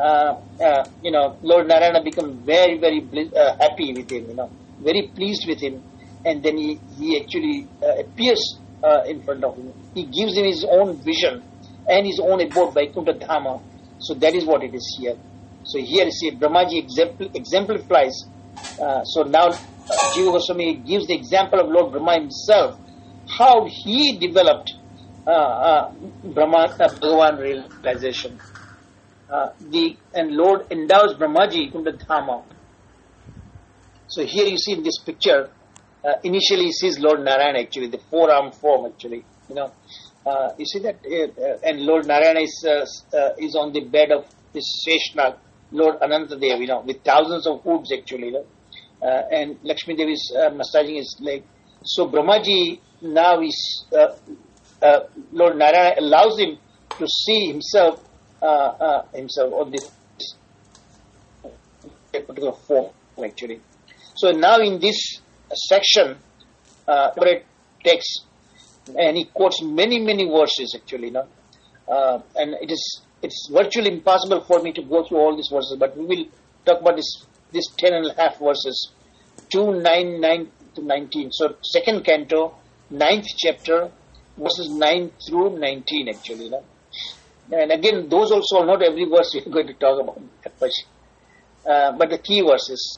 Lord Narayana becomes very, very happy with him, very pleased with him. And then he actually appears in front of him. He gives him his own vision and his own abode, Vaikuntha Dhama. So that is what it is here. So here you see Brahmaji exemplifies. So now Jiva Goswami gives the example of Lord Brahma himself, how he developed Bhagavan realization. And Lord endows Brahmaji Vaikuntha Dhama. So here you see in this picture, initially he sees Lord Narayana actually, the four-armed form actually, you see that, and Lord Narayana is on the bed of this Sheshnag, Lord Anantadev, with thousands of hoods actually, and Lakshmi Devi is massaging his leg. So Brahmaji now is, Lord Narayana allows him to see himself on this particular form actually. So now in this section, text, and he quotes many verses actually, and it's virtually impossible for me to go through all these verses, but we will talk about this 10.5 verses, 2:9 to 19. So second canto, 9th chapter, verses 9 through 19 actually, and again those also are not every verse we are going to talk about that much, but the key verses.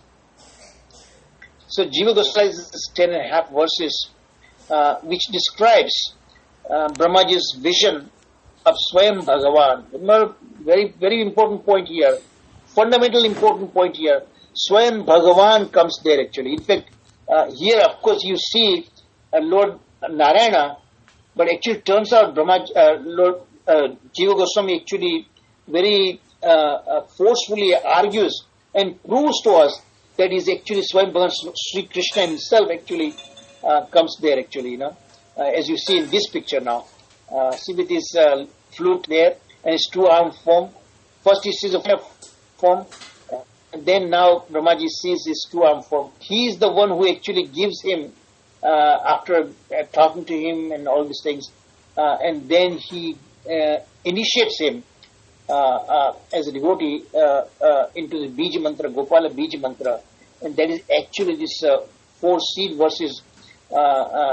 So Jiva Goswami is 10.5 verses, which describes Brahmaji's vision of Swayam Bhagavan. Remember, very, very important point here, fundamental important point here. Swayam Bhagavan comes there actually. In fact, here of course you see Lord Narayana, but actually turns out Lord Jiva Goswami actually very forcefully argues and proves to us that is actually Swayam Bhagavan, Sri Krishna himself actually comes there actually, as you see in this picture now. See with his flute there and his two-armed form. First he sees a form, and then now Brahmaji sees his two-armed form. He is the one who actually gives him, after talking to him and all these things, and then he initiates him as a devotee into the Bija Mantra, Gopala Bija Mantra, and that is actually this 4 seed verses,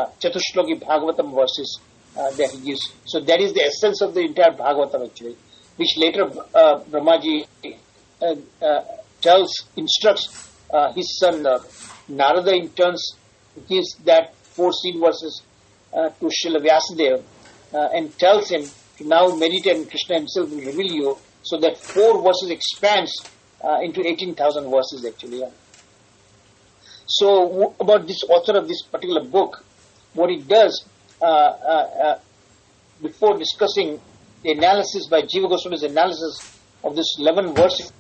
Chatushloki Bhagavatam verses that he gives. So that is the essence of the entire Bhagavatam actually. which later Brahmaji instructs his son Narada in turns gives that 4 seed verses to Srila Vyasadeva and tells him to now meditate and Krishna himself will reveal you, so that 4 verses expands into 18,000 verses actually. Yeah. So about this author of this particular book, what he does before discussing the analysis by Jiva Goswami's analysis of this 11 verses,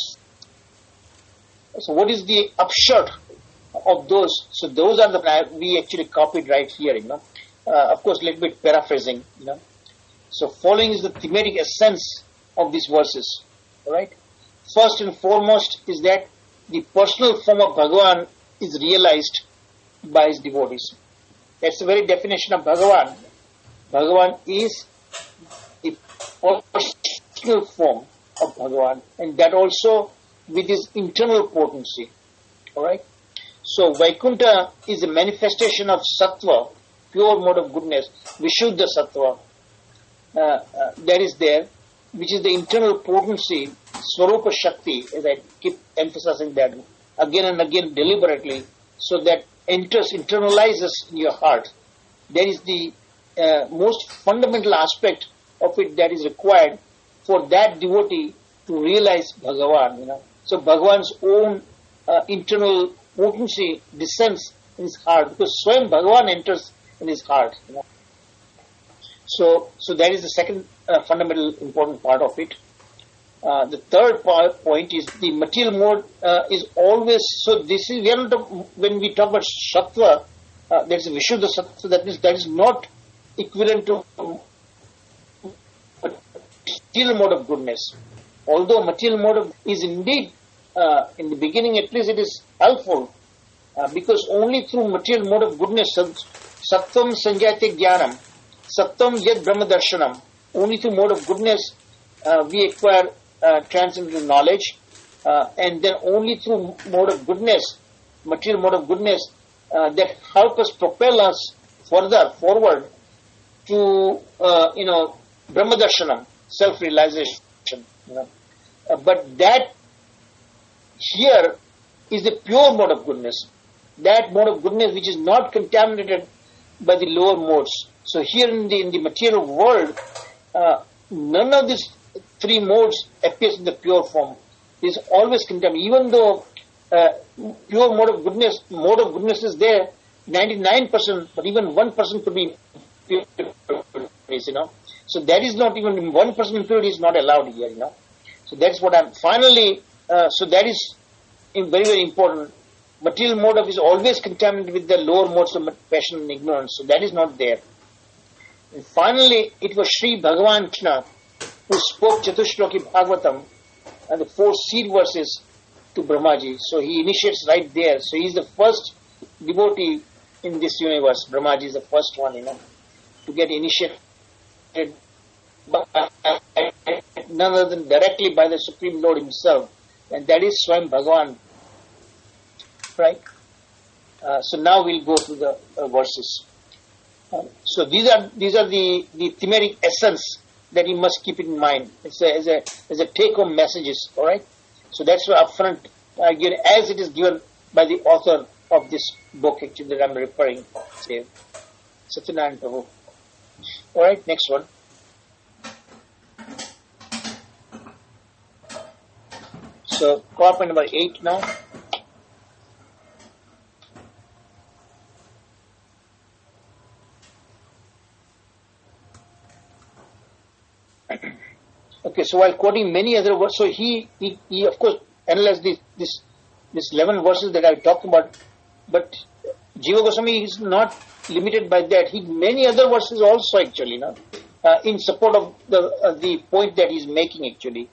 so what is the upshot of those? So those are the we actually copied right here, of course, a little bit paraphrasing, So following is the thematic essence of these verses, all right? First and foremost is that the personal form of Bhagavan is realized by his devotees. That's the very definition of Bhagavan. Bhagavan is the personal form of Bhagavan, and that also with his internal potency, all right? So Vaikuntha is a manifestation of sattva, pure mode of goodness, Vishuddha sattva, that is there, which is the internal potency, Swarupa Shakti, as I keep emphasizing that again and again deliberately, so that internalizes in your heart. That is the most fundamental aspect of it that is required for that devotee to realize Bhagavan, So Bhagavan's own internal potency descends in his heart, because Swayam Bhagavan enters in his heart, So that is the second fundamental important part of it. The third point is the material mode is always, so this is, when we talk about Sattva, there is a Vishuddha Sattva, that means that is not equivalent to material mode of goodness. Although material mode is indeed, in the beginning at least, it is helpful, because only through material mode of goodness, Sattvam Sanjayate Jnanam, Sattvam Yad Brahma Darshanam, only through mode of goodness we acquire transcendental knowledge, and then only through mode of goodness, material mode of goodness, that help us propel us further forward to Brahma Darshanam, self-realization. But that here is the pure mode of goodness, that mode of goodness which is not contaminated by the lower modes. So here in the material world, none of these 3 modes appears in the pure form. It is always contaminated. Even though pure mode of goodness is there, 99%, but even 1% could be impurity, So that is not even 1% impurity is not allowed here, So that's what I'm finally. So that is very, very important. Material mode is always contaminated with the lower modes of passion and ignorance. So that is not there. And finally, it was Sri Bhagavan Krishna who spoke Chatushloki Bhagavatam and the 4 seed verses to Brahmaji. So he initiates right there. So he is the first devotee in this universe. Brahmaji is the first one, to get initiated by none other than directly by the Supreme Lord himself. And that is Swayam Bhagavan. Right? So now we'll go to the verses. So these are the thematic essence that you must keep in mind. It's as a take-home messages. All right. So that's why upfront, as it is given by the author of this book, actually that I'm referring to, Satyanarayana Prabhu. All right. Next one. So PowerPoint number 8 now. Okay, so while quoting many other verses, so he of course analyzed this 11 verses that I talked about, but Jiva Goswami is not limited by that. He many other verses also actually, in support of the point that he's making actually,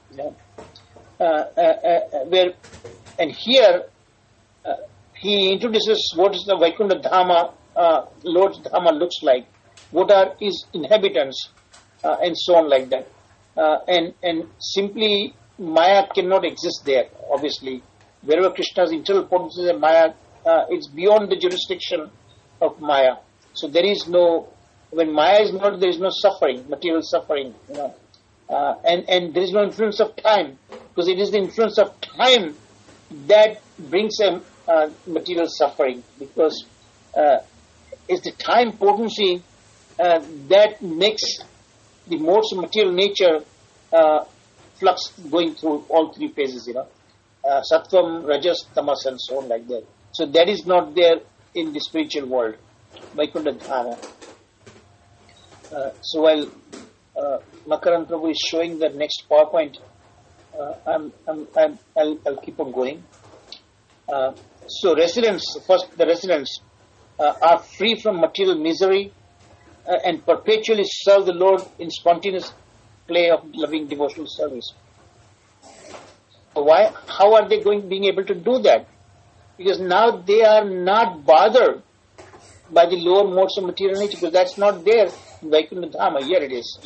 where and here he introduces what is the Vaikuntha Dhama, Lord's Dhama looks like, what are his inhabitants, and so on like that. And simply Maya cannot exist there, obviously. Wherever Krishna's internal potency and Maya, it's beyond the jurisdiction of Maya. So there is no, when Maya is not, there is no suffering, material suffering, And there is no influence of time, because it is the influence of time that brings a material suffering, because it's the time potency that makes the modes of material nature flux going through all three phases, sattvam, rajas, tamas, and so on, like that. So that is not there in the spiritual world, Vaikuntha Dhama. So while Makaran Prabhu is showing the next PowerPoint, I'll keep on going. So the residents are free from material misery and perpetually serve the Lord in spontaneous play of loving devotional service. So how are they being able to do that? Because now they are not bothered by the lower modes of material nature, because that's not there in Vaikuntha Dhama. Here it is,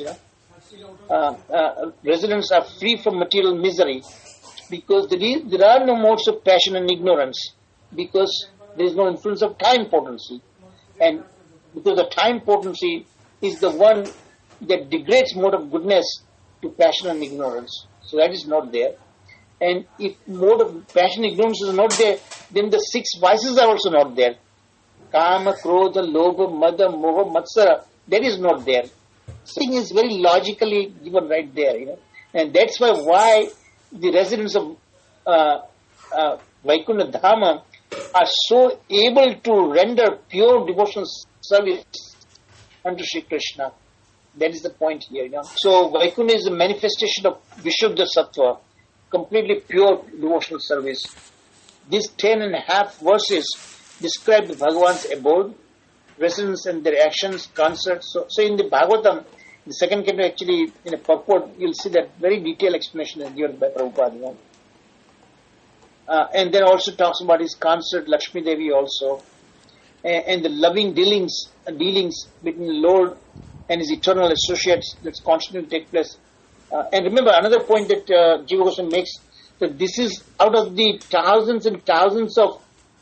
residents are free from material misery, because there are no modes of passion and ignorance, because there is no influence of time potency. And because the time potency is the one that degrades mode of goodness to passion and ignorance. So that is not there. And if mode of passion and ignorance is not there, then the 6 vices are also not there. Kama, Krodha, Lobha, Mada, Moha, Matsara, that is not there. Thing is very logically given right there, And that's why the residents of Vaikuntha Dhama are so able to render pure devotional service unto Sri Krishna. That is the point here, So Vaikuntha is a manifestation of Vishuddha Sattva, completely pure devotional service. These 10.5 verses describe the Bhagavan's abode, residence and their actions, concerts. So in the Bhagavatam, the second canto, actually, in a purport, you'll see that very detailed explanation is given by Prabhupada. And then also talks about his consort, Lakshmi Devi also, and the loving dealings between the Lord and his eternal associates that constantly take place. And remember, another point that Jiva Goswami makes, that this is out of the thousands and thousands of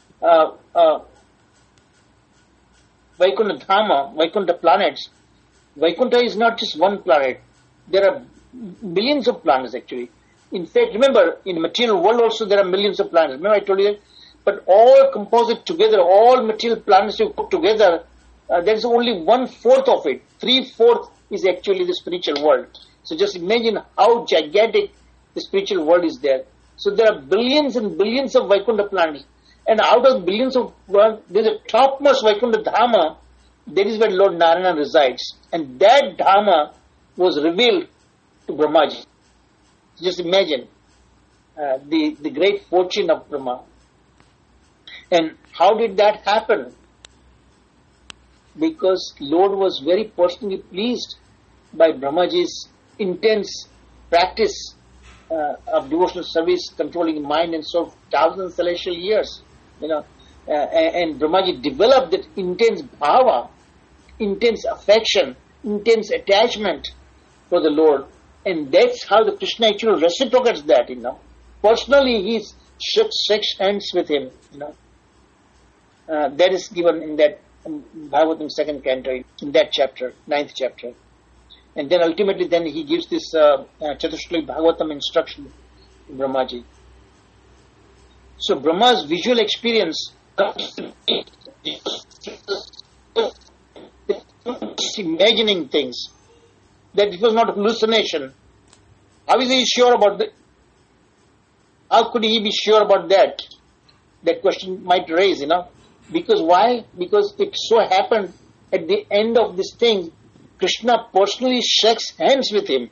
Vaikuntha Dhama, Vaikuntha planets. Vaikuntha is not just one planet. There are millions of planets actually. In fact, remember, in the material world also there are millions of planets. Remember I told you that? But all composite together, all material planets you put together, there is only 1/4 of it. 3/4 is actually the spiritual world. So just imagine how gigantic the spiritual world is there. So there are billions and billions of Vaikuntha planets. And out of billions of worlds, there is a topmost Vaikuntha Dhama. That is where Lord Narayana resides. And that Dhamma was revealed to Brahmaji. Just imagine the great fortune of Brahma. And how did that happen? Because Lord was very personally pleased by Brahmaji's intense practice of devotional service, controlling mind and soul for thousands of celestial years. And Brahmaji developed that intense bhava, intense affection, intense attachment for the Lord. And that's how the Krishna actually reciprocates that, Personally, he shakes hands with him, That is given in that Bhagavatam 2nd canto, in that chapter, 9th chapter. And then ultimately then he gives this Chatushlok Bhagavatam instruction to Brahmaji. So Brahma's visual experience imagining things, that it was not hallucination. How is he sure about that? How could he be sure about that? That question might raise, Because why? Because it so happened at the end of this thing, Krishna personally shakes hands with him.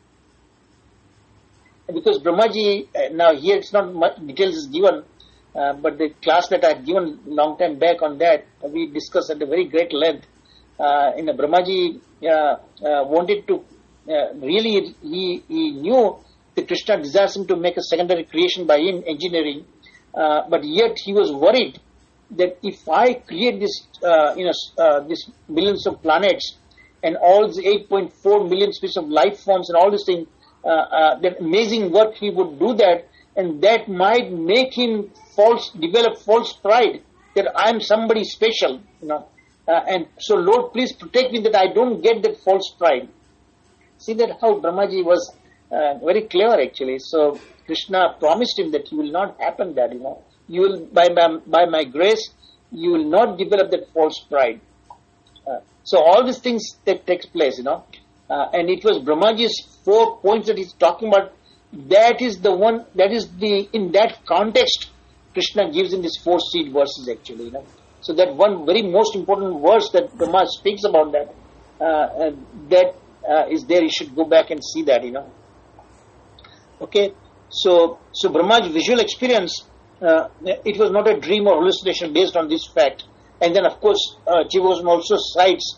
And because Brahmaji, now here it's not much details is given, but the class that I had given long time back on that, we discussed at a very great length. Brahmaji wanted to, really he knew that Krishna desires him to make a secondary creation by him, engineering, but yet he was worried that if I create this, this millions of planets and all the 8.4 million species of life forms and all these things, that amazing work he would do that, and that might make him develop false pride that I am somebody special, and so Lord, please protect me that I don't get that false pride. See that how Brahmaji was very clever actually. So Krishna promised him that you will not happen that, you will, by my grace, you will not develop that false pride. So all these things that takes place, and it was Brahmaji's 4 points that he's talking about. That is the one, in that context, Krishna gives in these 4 seed verses actually, So that one very most important verse that Brahma speaks about that is there. You should go back and see that, Okay, so Brahma's visual experience, it was not a dream or hallucination based on this fact. And then of course, Jiva Goswami also cites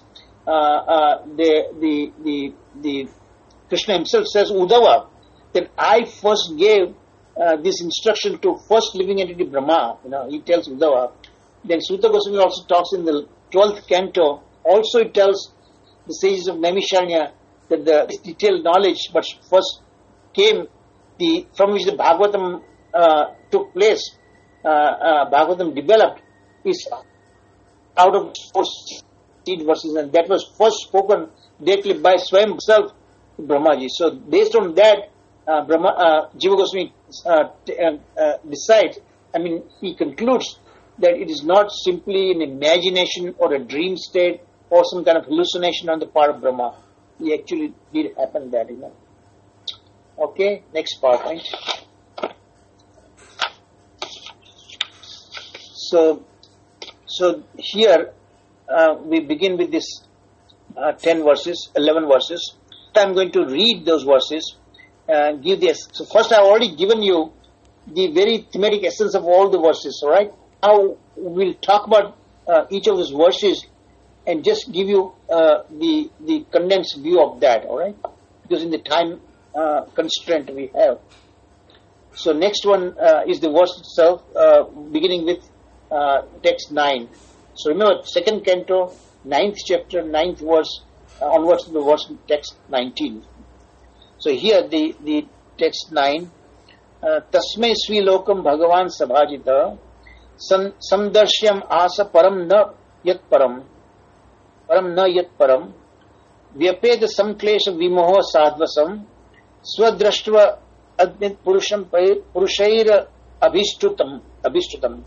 the Krishna himself says Uddhava that I first gave this instruction to first living entity Brahma. He tells Uddhava. Then Suta Goswami also talks in the 12th canto. Also, it tells the sages of Naimisharanya that the detailed knowledge, but first came from which the Bhagavatam took place. Bhagavatam developed is out of 4 seed verses, and that was first spoken directly by Swayam himself, Brahmaji. So, based on that, Jiva Goswami decides. He concludes that it is not simply an imagination or a dream state or some kind of hallucination on the part of Brahma. It actually did happen that, Okay, next PowerPoint. So here we begin with this 11 verses. I'm going to read those verses and give this. So first I've already given you the very thematic essence of all the verses, all right? Now we'll talk about each of those verses and just give you the condensed view of that, all right? Because in the time constraint we have. So next one is the verse itself, beginning with text 9. So remember, 2nd canto, 9th chapter, 9th verse, onwards to the verse text 19. So here the text 9, Tasmai Svi Lokam Bhagavan Sabhajita Samdarshyam Asa Param Na Yat Param Vyapeda Samklesha Vimoho Sadvasam Swadraštva Adnit Purushaira Abhishtutam.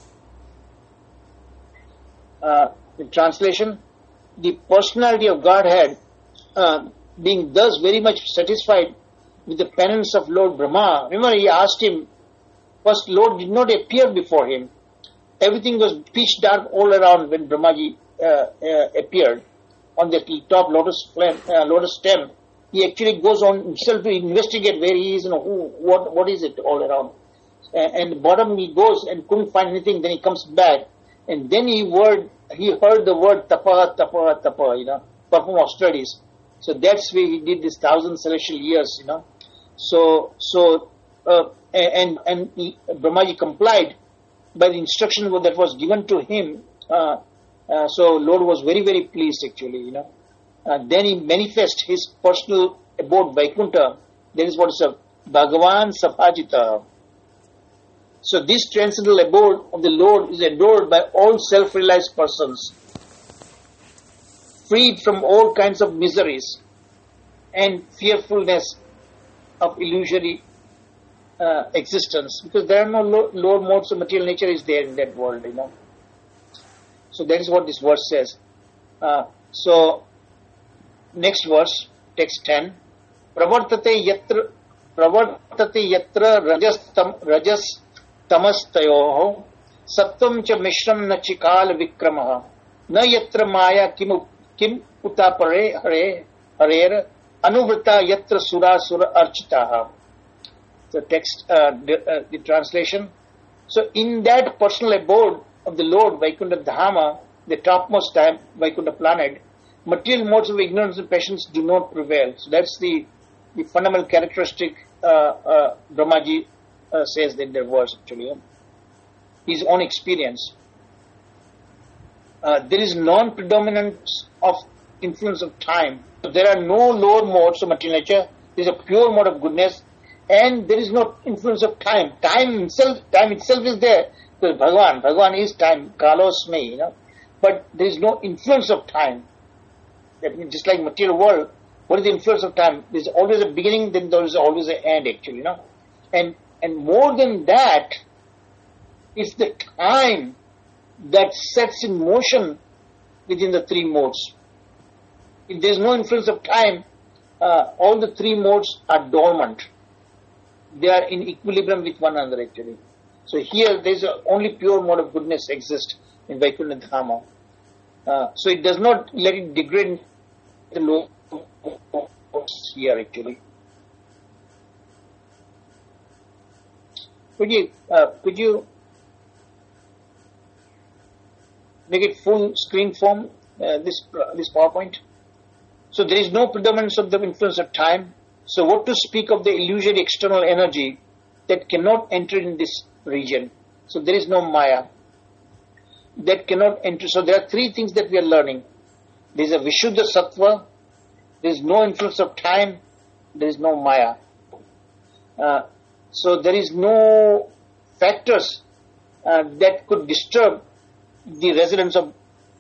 In translation, the personality of Godhead being thus very much satisfied with the penance of Lord Brahma. Remember, he asked him, first Lord did not appear before him. Everything was pitch dark all around when Brahmaji appeared on the top lotus stem. He actually goes on himself to investigate where he is and what is it all around. And the bottom he goes and couldn't find anything. Then he comes back, and then he heard the word tapa, perform austerities. So that's where he did this 1,000 celestial years, and Brahmaji complied by the instruction that was given to him. So Lord was very, very pleased actually, Then he manifests his personal abode Vaikuntha. That is what is a Bhagavan Sapajita. So this transcendental abode of the Lord is adored by all self-realized persons, freed from all kinds of miseries and fearfulness of illusory existence, because there are no lower modes of material nature is there in that world, So that is what this verse says. So next verse, text 10. Pravartate yatra rajas tamastayoho sattvam cha mishram na chikal vikramaha na yatra maya kim utapare harer anuvrita yatra sura architaha. The text, the translation. So in that personal abode of the Lord, Vaikuntha Dhama, the topmost Vaikuntha planet, material modes of ignorance and passions do not prevail. So that's the fundamental characteristic Brahmaji says in their verse actually. His own experience. There is non-predominance of influence of time. So there are no lower modes of material nature. There is a pure mode of goodness, and there is no influence of time. Time itself is there. Because Bhagavan is time, Kalosme, But there is no influence of time. That means just like material world, What is the influence of time? There's always a beginning, then there is always an end, actually, And more than that, it's the time that sets in motion within the three modes. If there's no influence of time, all the three modes are dormant. They are in equilibrium with one another, actually. So here, there's only pure mode of goodness exists in Vaikuntha Dhama. So it does not let it degrade the low here, actually. Could you make it full screen form, this PowerPoint? So there is no predominance of the influence of time. So what to speak of the illusory external energy that cannot enter in this region? So there is no Maya that cannot enter. So there are three things that we are learning. There is a Vishuddha Sattva, there is no influence of time, there is no Maya. So there is no factors that could disturb the residents of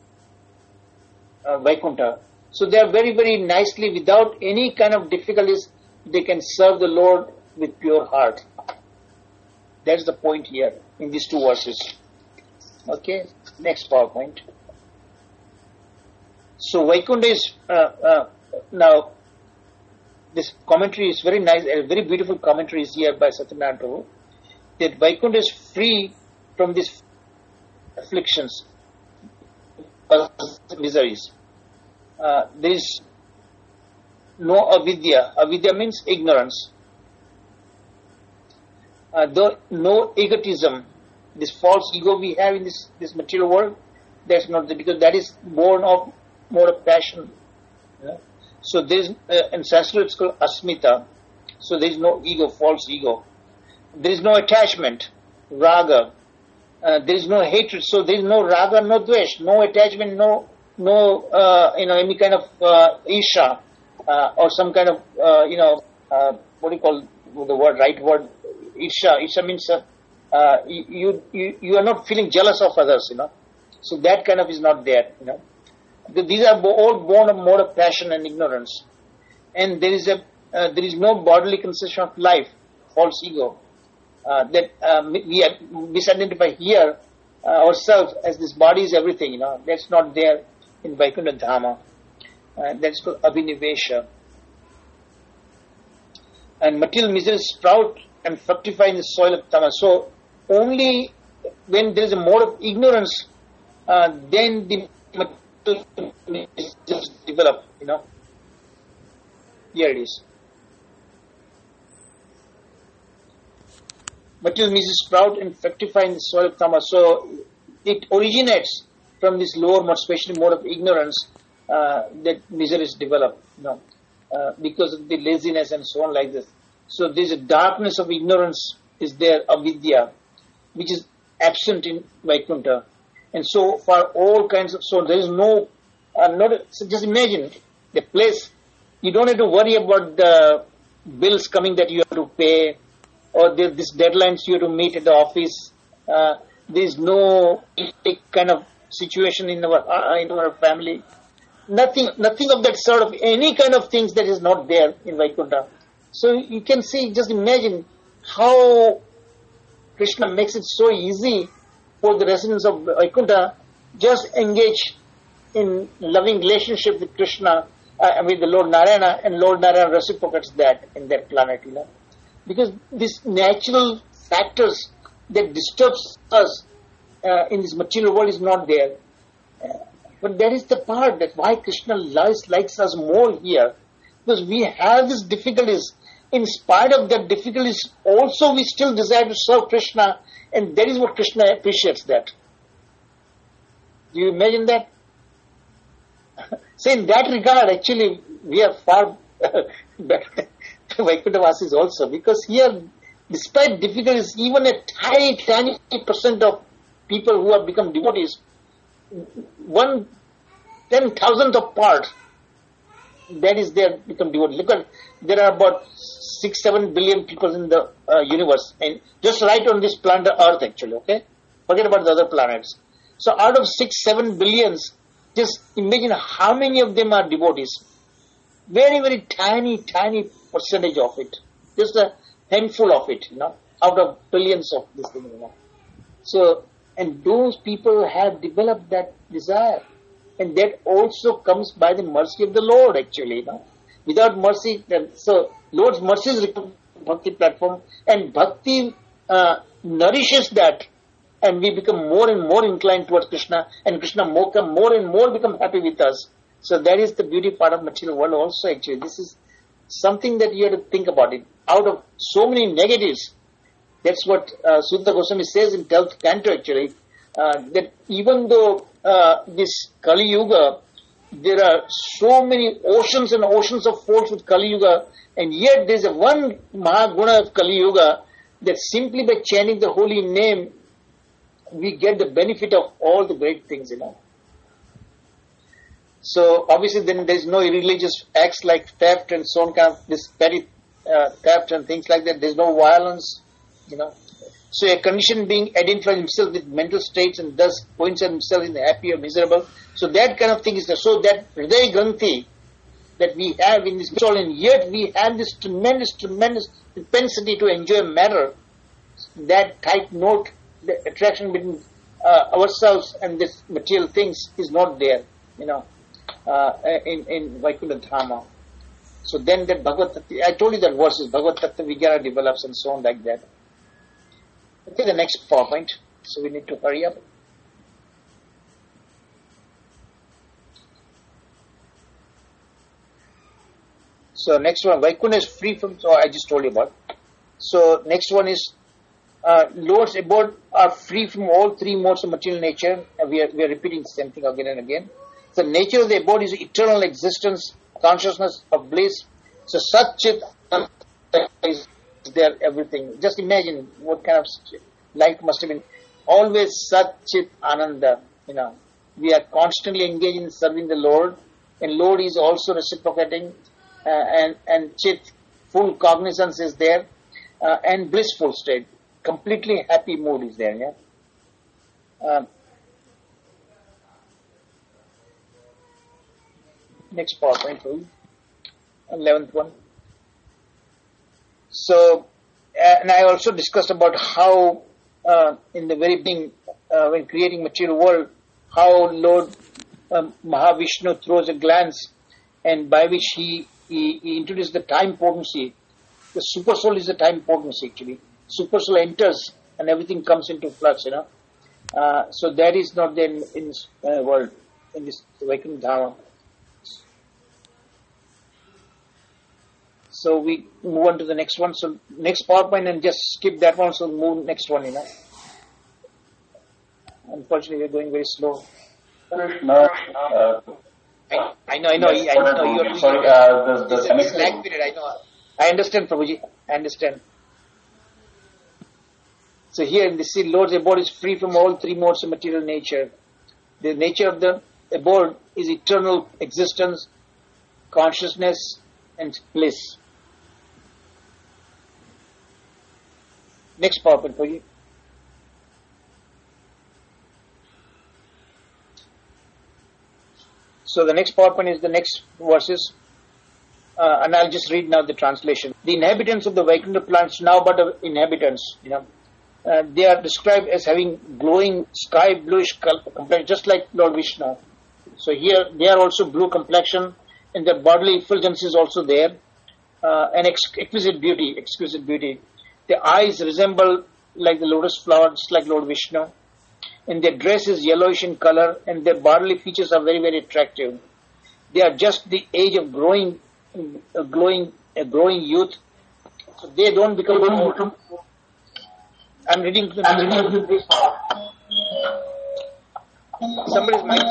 Vaikuntha. So they are very, very nicely, without any kind of difficulties, they can serve the Lord with pure heart. That's the point here in these two verses. Okay, next PowerPoint. So Vaikuntha is, now this commentary is very nice, a very beautiful commentary is here by Satyanarayana Prabhu, that Vaikuntha is free from these afflictions, miseries. There is no avidya. Avidya means ignorance. No egotism. This false ego we have in this material world, that's not the, because that is born of more of passion. Yeah? So there is, in Sanskrit it's called asmita. So there is no ego, false ego. There is no attachment, raga. There is no hatred. So there is no raga, no dvesh, no attachment, no any kind of isha or some kind of what do you call the word? Right word, isha. Isha means you are not feeling jealous of others. So that kind of is not there. These are all born of mode of passion and ignorance, and there is no bodily conception of life, false ego that we misidentify here ourselves as this body is everything. That's not there in Vaikuntha Dhama. That's called Abhinivesha. And material miseries sprout and fructify in the soil of Tama. So only when there is a mode of ignorance, then the material miseries develop. Here it is. Material miseries sprout and fructify in the soil of Tama. So it originates from this lower mode, especially mode of ignorance, that miseries develop, because of the laziness and so on like this. So there's a darkness of ignorance is there, avidya, which is absent in Vaikuntha. And so for all kinds of, so there is no, so just imagine the place, you don't have to worry about the bills coming that you have to pay, or this deadlines you have to meet at the office. There is no kind of situation in our family. Nothing of that sort of any kind of things that is not there in Vaikuntha. So you can see, just imagine how Krishna makes it so easy for the residents of Vaikuntha just engage in loving relationship with Krishna, with the Lord Narayana, and Lord Narayana reciprocates that in that planet, because these natural factors that disturbs us in this material world is not there. But that is the part that why Krishna likes us more here, because we have these difficulties. In spite of that difficulties, also we still desire to serve Krishna, and that is what Krishna appreciates that. Do you imagine that? So in that regard, actually, we are far better than Vaikuntha-vasis also, because here, despite difficulties, even a tiny percent of people who have become devotees, 1/10,000th of part, that is there become devotees. Look at, there are about 6-7 billion people in the universe, and just right on this planet Earth actually, okay? Forget about the other planets. So out of 6-7 billions, just imagine how many of them are devotees. Very, very tiny percentage of it. Just a handful of it, out of billions of this thing, So, and those people have developed that desire. And that also comes by the mercy of the Lord, actually, Without mercy, so Lord's mercy is Bhakti platform, and Bhakti nourishes that, and we become more and more inclined towards Krishna, and Krishna more and more become happy with us. So that is the beauty part of material world also, actually. This is something that you have to think about it. Out of so many negatives, that's what Sutta Goswami says in 12th canto, actually, that even though this Kali Yuga, there are so many oceans and oceans of faults with Kali Yuga, and yet there is one Mahaguna of Kali Yuga, that simply by chanting the holy name, we get the benefit of all the great things, So obviously then there is no irreligious acts like theft and so on, kind of this petty theft and things like that. There is no violence, So a conditioned being identifies himself with mental states and thus points at himself in the happy or miserable. So that kind of thing is there. So that Hridaya Granthi that we have in this soul, and yet we have this tremendous propensity to enjoy matter. That tight note, the attraction between ourselves and this material things is not there, in Vaikuntha Dhama. So then that Bhagavad Tattva, I told you that verses, Bhagavad Tattva Vijnana develops and so on like that. Okay, the next PowerPoint. So we need to hurry up. So next one, Vaikuntha is free from, so I just told you about. So next one is, Lord's abode are free from all three modes of material nature. We are repeating the same thing again and again. The nature of the abode is eternal existence, consciousness of bliss. So Sat Chit is there, everything. Just imagine what kind of life must have been. Always Sat Chit Ananda, We are constantly engaged in serving the Lord, and Lord is also reciprocating, and Chit, full cognizance is there, and blissful state. Completely happy mood is there, Next PowerPoint, please. 11th one. So, and I also discussed about how, in the very beginning, when creating material world, how Lord Mahavishnu throws a glance, and by which he introduced the time potency. The super soul is the time potency, actually. Super soul enters, and everything comes into flux, So that is not there in this world, in this Vaikuntha Dhama. So we move on to the next one. So next PowerPoint, and just skip that one. So move next one. Unfortunately, we're going very slow. No. I know. You're sorry. This lag period. I know. I understand, Prabhuji. I understand. So here in the sea, Lord's abode is free from all three modes of material nature. The nature of the abode is eternal existence, consciousness, and bliss. Next PowerPoint, Prabhuji. So the next PowerPoint is the next verses. And I'll just read now the translation. The inhabitants of the Vaikuntha plants, now but inhabitants, they are described as having glowing sky bluish complexion, just like Lord Vishnu. So here they are also blue complexion, and their bodily effulgence is also there, and exquisite beauty. The eyes resemble like the lotus flower, just like Lord Vishnu, and their dress is yellowish in color, and their bodily features are very, very attractive. They are just the age of growing youth, so they don't become old. I'm reading. Somebody's mic.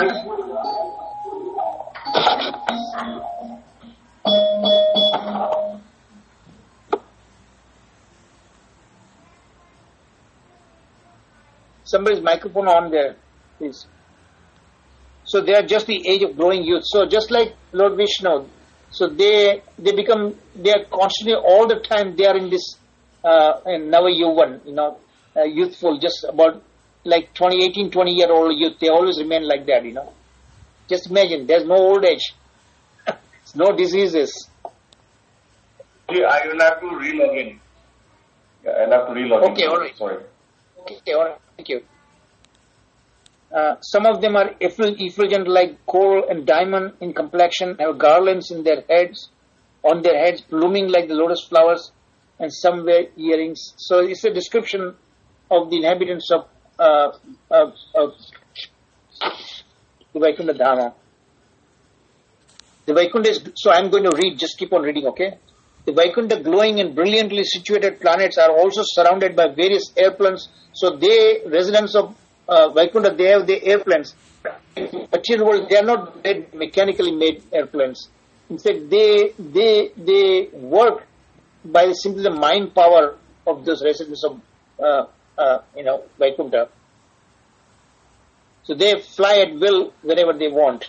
Somebody's microphone on there, please. So they are just the age of growing youth. So just like Lord Vishnu, so they are constantly all the time they are in this Nava Yuvan, youthful, just about like 20-year-old youth. They always remain like that, Just imagine, there's no old age. No diseases. I will have to re-log in. Yeah, I'll have to re-log in. Okay, all right. Sorry. Okay, all right. Thank you. Some of them are effulgent like coral and diamond in complexion, have garlands in their heads, on their heads, blooming like the lotus flowers, and some wear earrings. So it's a description of the inhabitants of the Vaikuntha Dhama. The Vaikuntha is, so I'm going to read, just keep on reading, okay? The Vaikuntha glowing and brilliantly situated planets are also surrounded by various airplanes. So they, residents of Vaikuntha, they have the airplanes. In the material world, they are not mechanically made airplanes. In fact, they work by simply the mind power of those residents of Vaikuntha. So they fly at will wherever they want.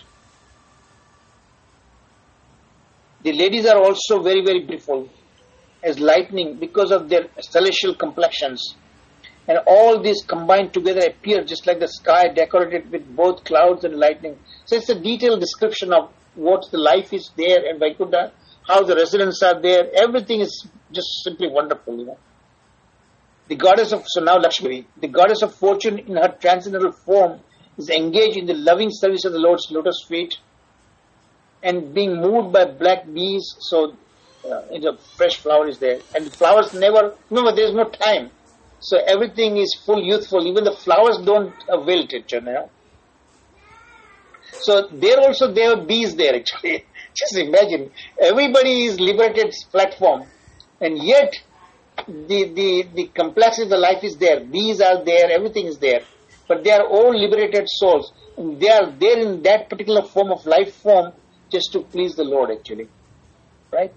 The ladies are also very, very beautiful as lightning because of their celestial complexions. And all these combined together appear just like the sky decorated with both clouds and lightning. So it's a detailed description of what the life is there in Vaikuntha, how the residents are there. Everything is just simply wonderful, you know. The goddess of, so now Lakshmi, the goddess of fortune in her transcendental form is engaged in the loving service of the Lord's lotus feet and being moved by black bees, so a fresh flower is there. And the flowers never, remember there is no time. So everything is full youthful, even the flowers don't wilt it, you know. So there are bees there actually. Just imagine, everybody is liberated platform, and yet the complexity of the life is there. Bees are there, everything is there. But they are all liberated souls. And they are there in that particular form of life form just to please the Lord actually. Right?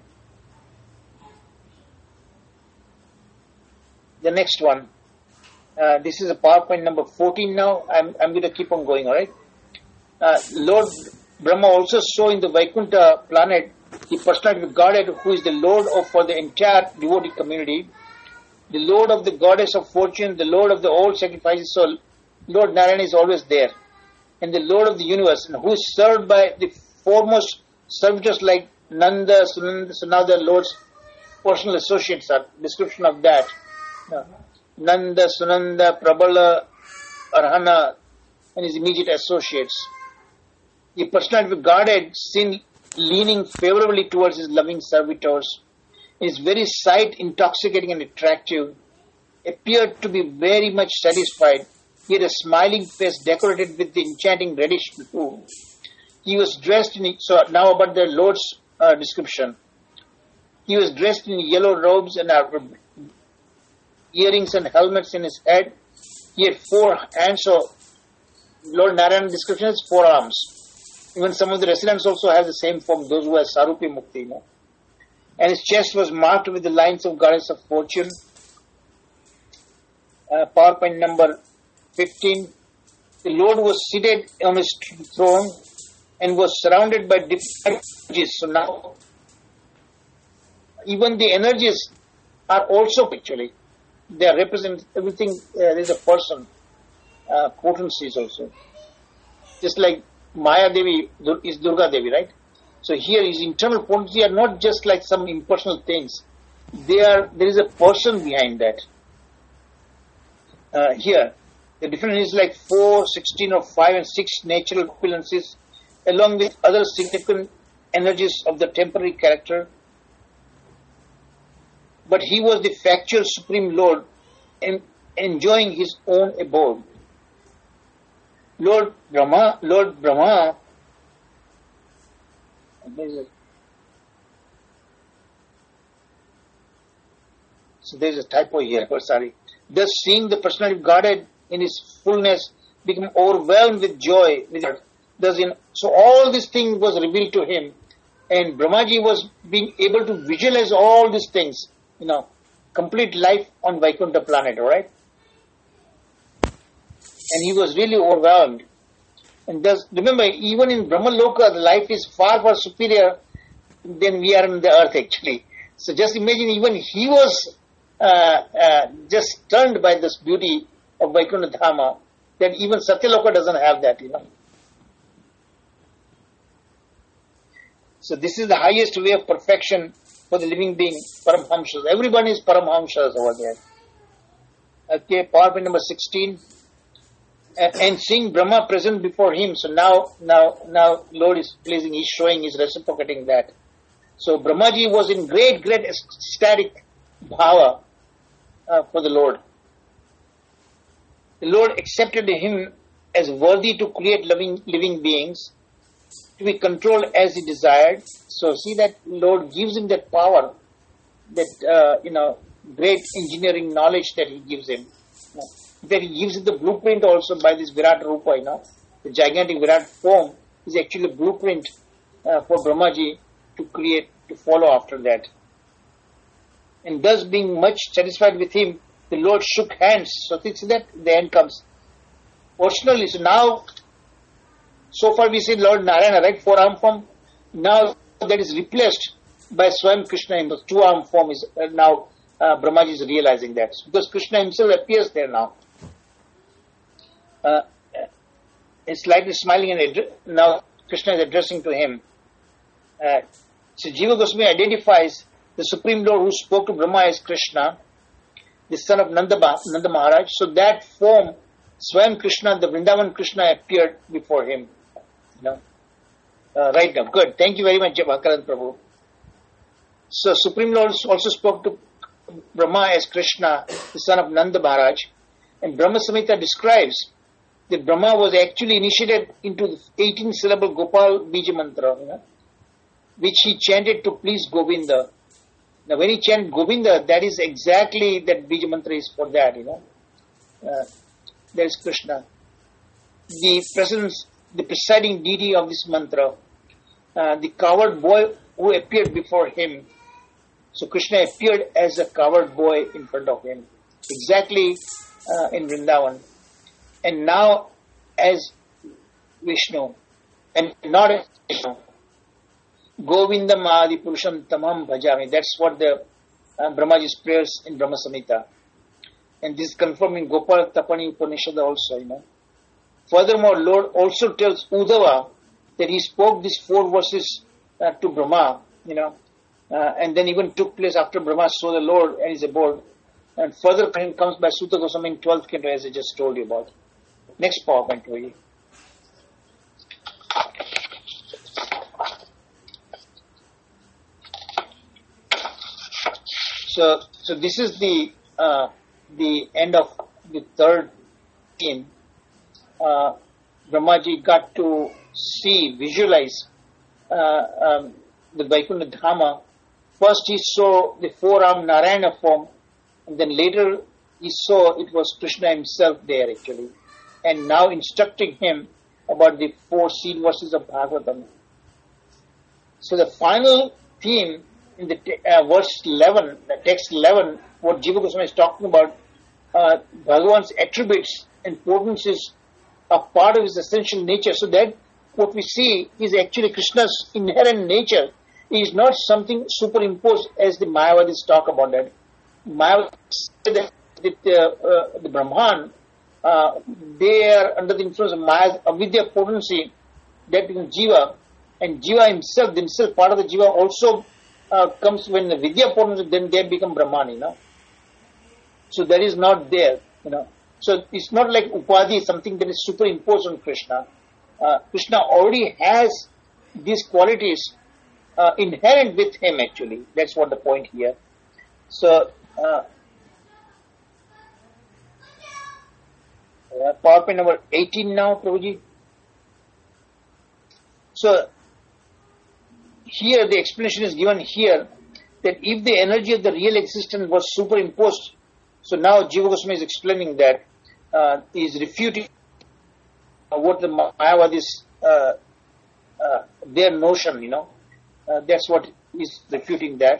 The next one. This is a PowerPoint number 14 now. I'm going to keep on going, alright? Lord Brahma also saw in the Vaikuntha planet the personality of Godhead who is the Lord for the entire devotee community, the Lord of the goddess of fortune, the Lord of the all sacrifices. So Lord Narayana is always there, and the Lord of the universe, and who is served by the foremost servitors like Nanda, Sunanda. So now the Lord's personal associates are description of that. Nanda, Sunanda, Prabala, Arhana, and his immediate associates. The personality of Godhead seen leaning favorably towards his loving servitors. His very sight intoxicating and attractive, appeared to be very much satisfied. He had a smiling face decorated with the enchanting reddish blue. He was dressed in, so now about the Lord's description. He was dressed in yellow robes and earrings and helmets in his head. He had 4 hands, so Lord Narayana description is 4 arms. Even some of the residents also have the same form, those who have Sarupi Mukti, you know. And his chest was marked with the lines of goddess of fortune. PowerPoint number 15. The Lord was seated on his throne and was surrounded by different energies. So now, even the energies are also actually, they represent everything. There is a person, potencies also. Just like Maya Devi is Durga Devi, right? So here his internal potency are not just like some impersonal things. There is a person behind that. Here, the difference is like 4, 16 or 5 and 6 natural opulences along with other significant energies of the temporary character. But he was the factual Supreme Lord and enjoying his own abode. Lord Brahma, so there's a typo here, sorry. Thus seeing the personality of Godhead in his fullness become overwhelmed with joy. So all this thing was revealed to him, and Brahmaji was being able to visualize all these things, you know, complete life on Vaikuntha planet, alright? And he was really overwhelmed. And thus, remember, even in Brahmaloka, the life is far, far superior than we are on the earth actually. So just imagine, even he was just stunned by this beauty of Vaikuntha Dhama, that even Satyaloka doesn't have that, you know. So this is the highest way of perfection for the living being, Paramhamsas. Everyone is Paramhamsas over there. Okay, PowerPoint number 16. And seeing Brahma present before him, so now Lord is pleasing, he's showing, he's reciprocating that. So Brahmaji was in great ecstatic bhava for the Lord. The Lord accepted him as worthy to create living beings, to be controlled as he desired. So see that Lord gives him that power, that, great engineering knowledge that he gives him. That he gives him the blueprint also by this Virat Rupa, the gigantic Virat form is actually a blueprint for Brahmaji to create, to follow after that. And thus being much satisfied with him, the Lord shook hands. So see that the end comes. Fortunately, so now, so far we see Lord Narayana, right, 4-arm form. Now that is replaced by Swayam Krishna in the 2-arm form is now Brahmaji is realizing that. Because Krishna himself appears there now. Is slightly smiling and now Krishna is addressing to him. So Jiva Goswami identifies the Supreme Lord who spoke to Brahma as Krishna, the son of Nanda Maharaj. So that form, Swayam Krishna, the Vrindavan Krishna appeared before him. Right now. Good. Thank you very much, Bhakaran Prabhu. So Supreme Lord also spoke to Brahma as Krishna, the son of Nanda Maharaj. And Brahma Samhita describes that Brahma was actually initiated into the 18-syllable Gopal Bija Mantra, which he chanted to please Govinda. Now when he chanted Govinda, that is exactly that Bija Mantra is for that, there is Krishna. The presiding deity of this mantra, the coward boy who appeared before him. So Krishna appeared as a coward boy in front of him, exactly in Vrindavan. And now as Vishnu, and not as Vishnu. Govindam Adi Purusham Tamam Bhajami. That's what the Brahmaji's prayers in Brahma Samhita. And this is confirmed in Gopal Tapani Upanishad also, Furthermore, Lord also tells Uddhava that he spoke these 4 verses to Brahma, and then even took place after Brahma saw the Lord and his abode. And further comes by Sutta Goswami in 12th canto, as I just told you about. Next PowerPoint, please. So this is the end of the 3rd theme. Brahmaji got to visualize the Vaikuntha Dhama. First he saw the 4-armed Narayana form, and then later he saw it was Krishna himself there actually, and now instructing him about the 4 seed verses of Bhagavatam. So the final theme in the verse 11, the text 11, what Jiva Goswami is talking about, Bhagavan's attributes and potencies are part of his essential nature. So that what we see is actually Krishna's inherent nature. It is not something superimposed as the Mayavadis talk about that. Mayavadis say that the Brahman, they are under the influence of Maya's avidya potency, that in Jiva, and Jiva themselves, part of the Jiva also comes when the vidya potency, then they become Brahman, So that is not there, So it's not like Upadhi, something that is superimposed on Krishna. Krishna already has these qualities inherent with him actually. That's what the point here. So, PowerPoint number 18 now, Prabhuji. So, here the explanation is given here that if the energy of the real existence was superimposed, so now Jiva Goswami is explaining that, is refuting what the Mayavadis, their notion, that's what is refuting that.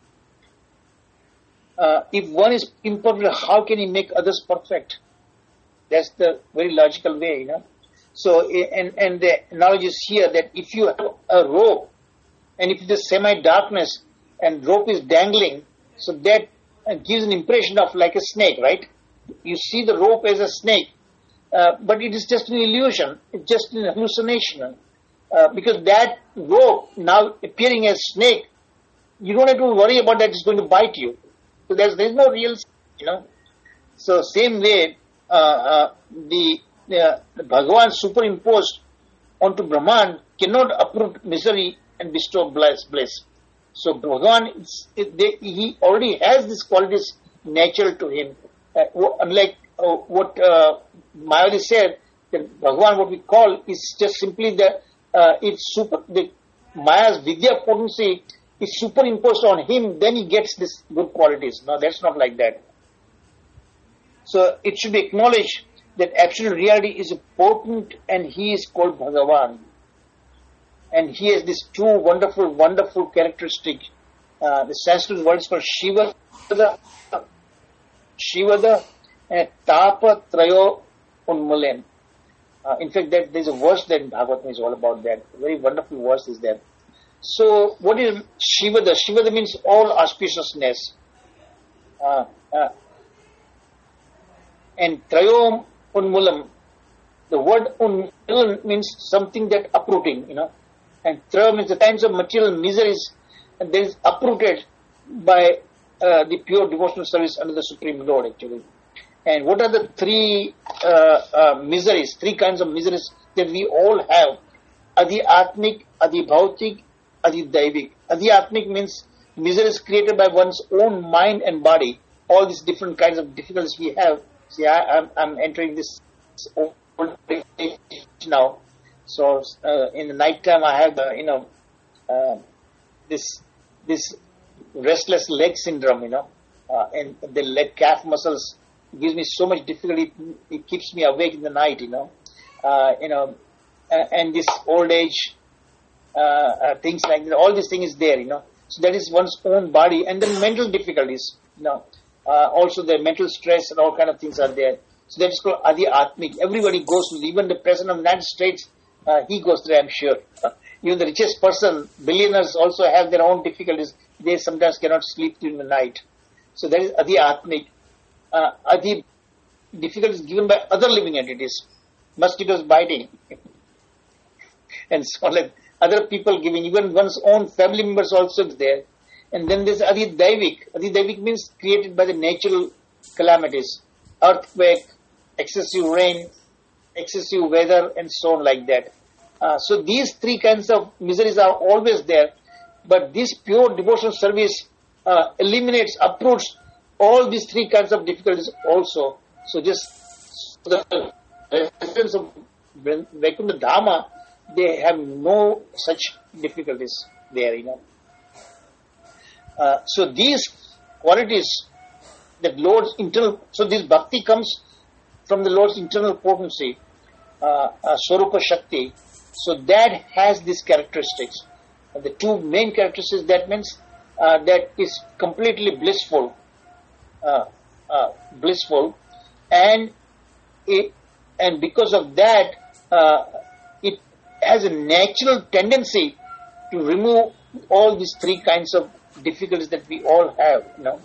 If one is imperfect, how can he make others perfect? That's the very logical way, So, and the analogy is here that if you have a rope, and if it is semi-darkness and rope is dangling, so that gives an impression of like a snake, right? You see the rope as a snake, but it is just an illusion. It's just an hallucination. because that rope now appearing as snake, you don't have to worry about that it's going to bite you. So there's no real, So same way, the Bhagavan superimposed onto Brahman cannot uproot misery and bestow bliss. So Bhagavan, he already has these qualities natural to him. Unlike what Mayavadi said, that Bhagavan, what we call, is just simply the Maya's Vidya potency is superimposed on him, then he gets these good qualities. No, that's not like that. So it should be acknowledged that absolute reality is potent and he is called Bhagavan. And he has these two wonderful characteristics. The Sanskrit word is called Shivada and Tapa Trayo Unmulen. In fact, there's a verse that in Bhagavatam is all about that. A very wonderful verse is there. So, what is Shivada? Shivada means all auspiciousness. And Trayom Unmulam, the word Unmulam means something that uprooting, And Trayom means the kinds of material miseries that is uprooted by the pure devotional service under the Supreme Lord, actually. And what are the three miseries, three kinds of miseries that we all have? Adi Atmik, Adi Bhautik, Adi Daivik. Adi Atmik means miseries created by one's own mind and body. All these different kinds of difficulties we have. See, I'm entering this old age now. So in the night time, I have this restless leg syndrome, and the leg calf muscles gives me so much difficulty. It keeps me awake in the night, and this old age things like that. All these things is there, So that is one's own body, and then mental difficulties, Also the mental stress and all kind of things are there. So that is called Adi Atmik. Everybody goes through. Even the President of the United States, he goes through, I'm sure. Even the richest person, billionaires also have their own difficulties. They sometimes cannot sleep during the night. So that is Adi Atmik. Adi difficulties given by other living entities. Mosquitoes biting. And so like other people giving, even one's own family members also is there. And then there's Adi Daivik. Adi Daivik means created by the natural calamities. Earthquake, excessive rain, excessive weather, and so on like that. So these three kinds of miseries are always there. But this pure devotional service eliminates, uproots all these three kinds of difficulties also. So just the residents of Vaikuntha Dhama, they have no such difficulties there, So these qualities that Lord's internal, so this bhakti comes from the Lord's internal potency, Swarupa Shakti. So that has these characteristics. The two main characteristics, that means that is completely blissful, and because of that, it has a natural tendency to remove all these three kinds of difficulties that we all have,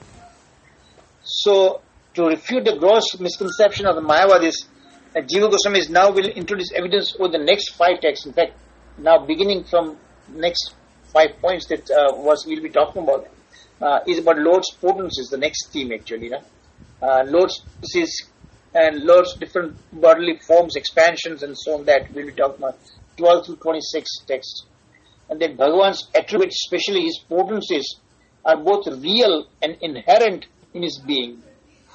So, to refute the gross misconception of the Mayavadis, Jiva Goswami will introduce evidence over the next 5 texts. In fact, now beginning from next 5 points that we'll be talking about, is about Lord's potencies, the next theme actually. Lord's potencies and Lord's different bodily forms, expansions, and so on, that we'll be talking about 12 to 26 texts. And then Bhagavan's attributes, especially his potencies, are both real and inherent in his being.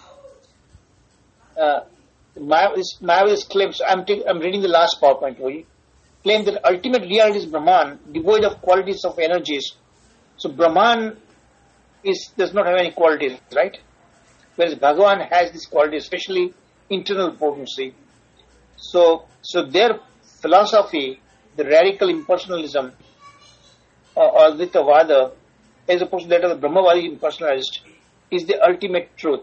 Mayavadi's claims, I'm reading the last PowerPoint for you, claim that ultimate reality is Brahman, devoid of qualities of energies. So Brahman does not have any qualities, right? Whereas Bhagavan has this quality, especially internal potency. So their philosophy, the radical impersonalism, or Advaitavada, as opposed to that of the Brahmavadi impersonalist, is the ultimate truth.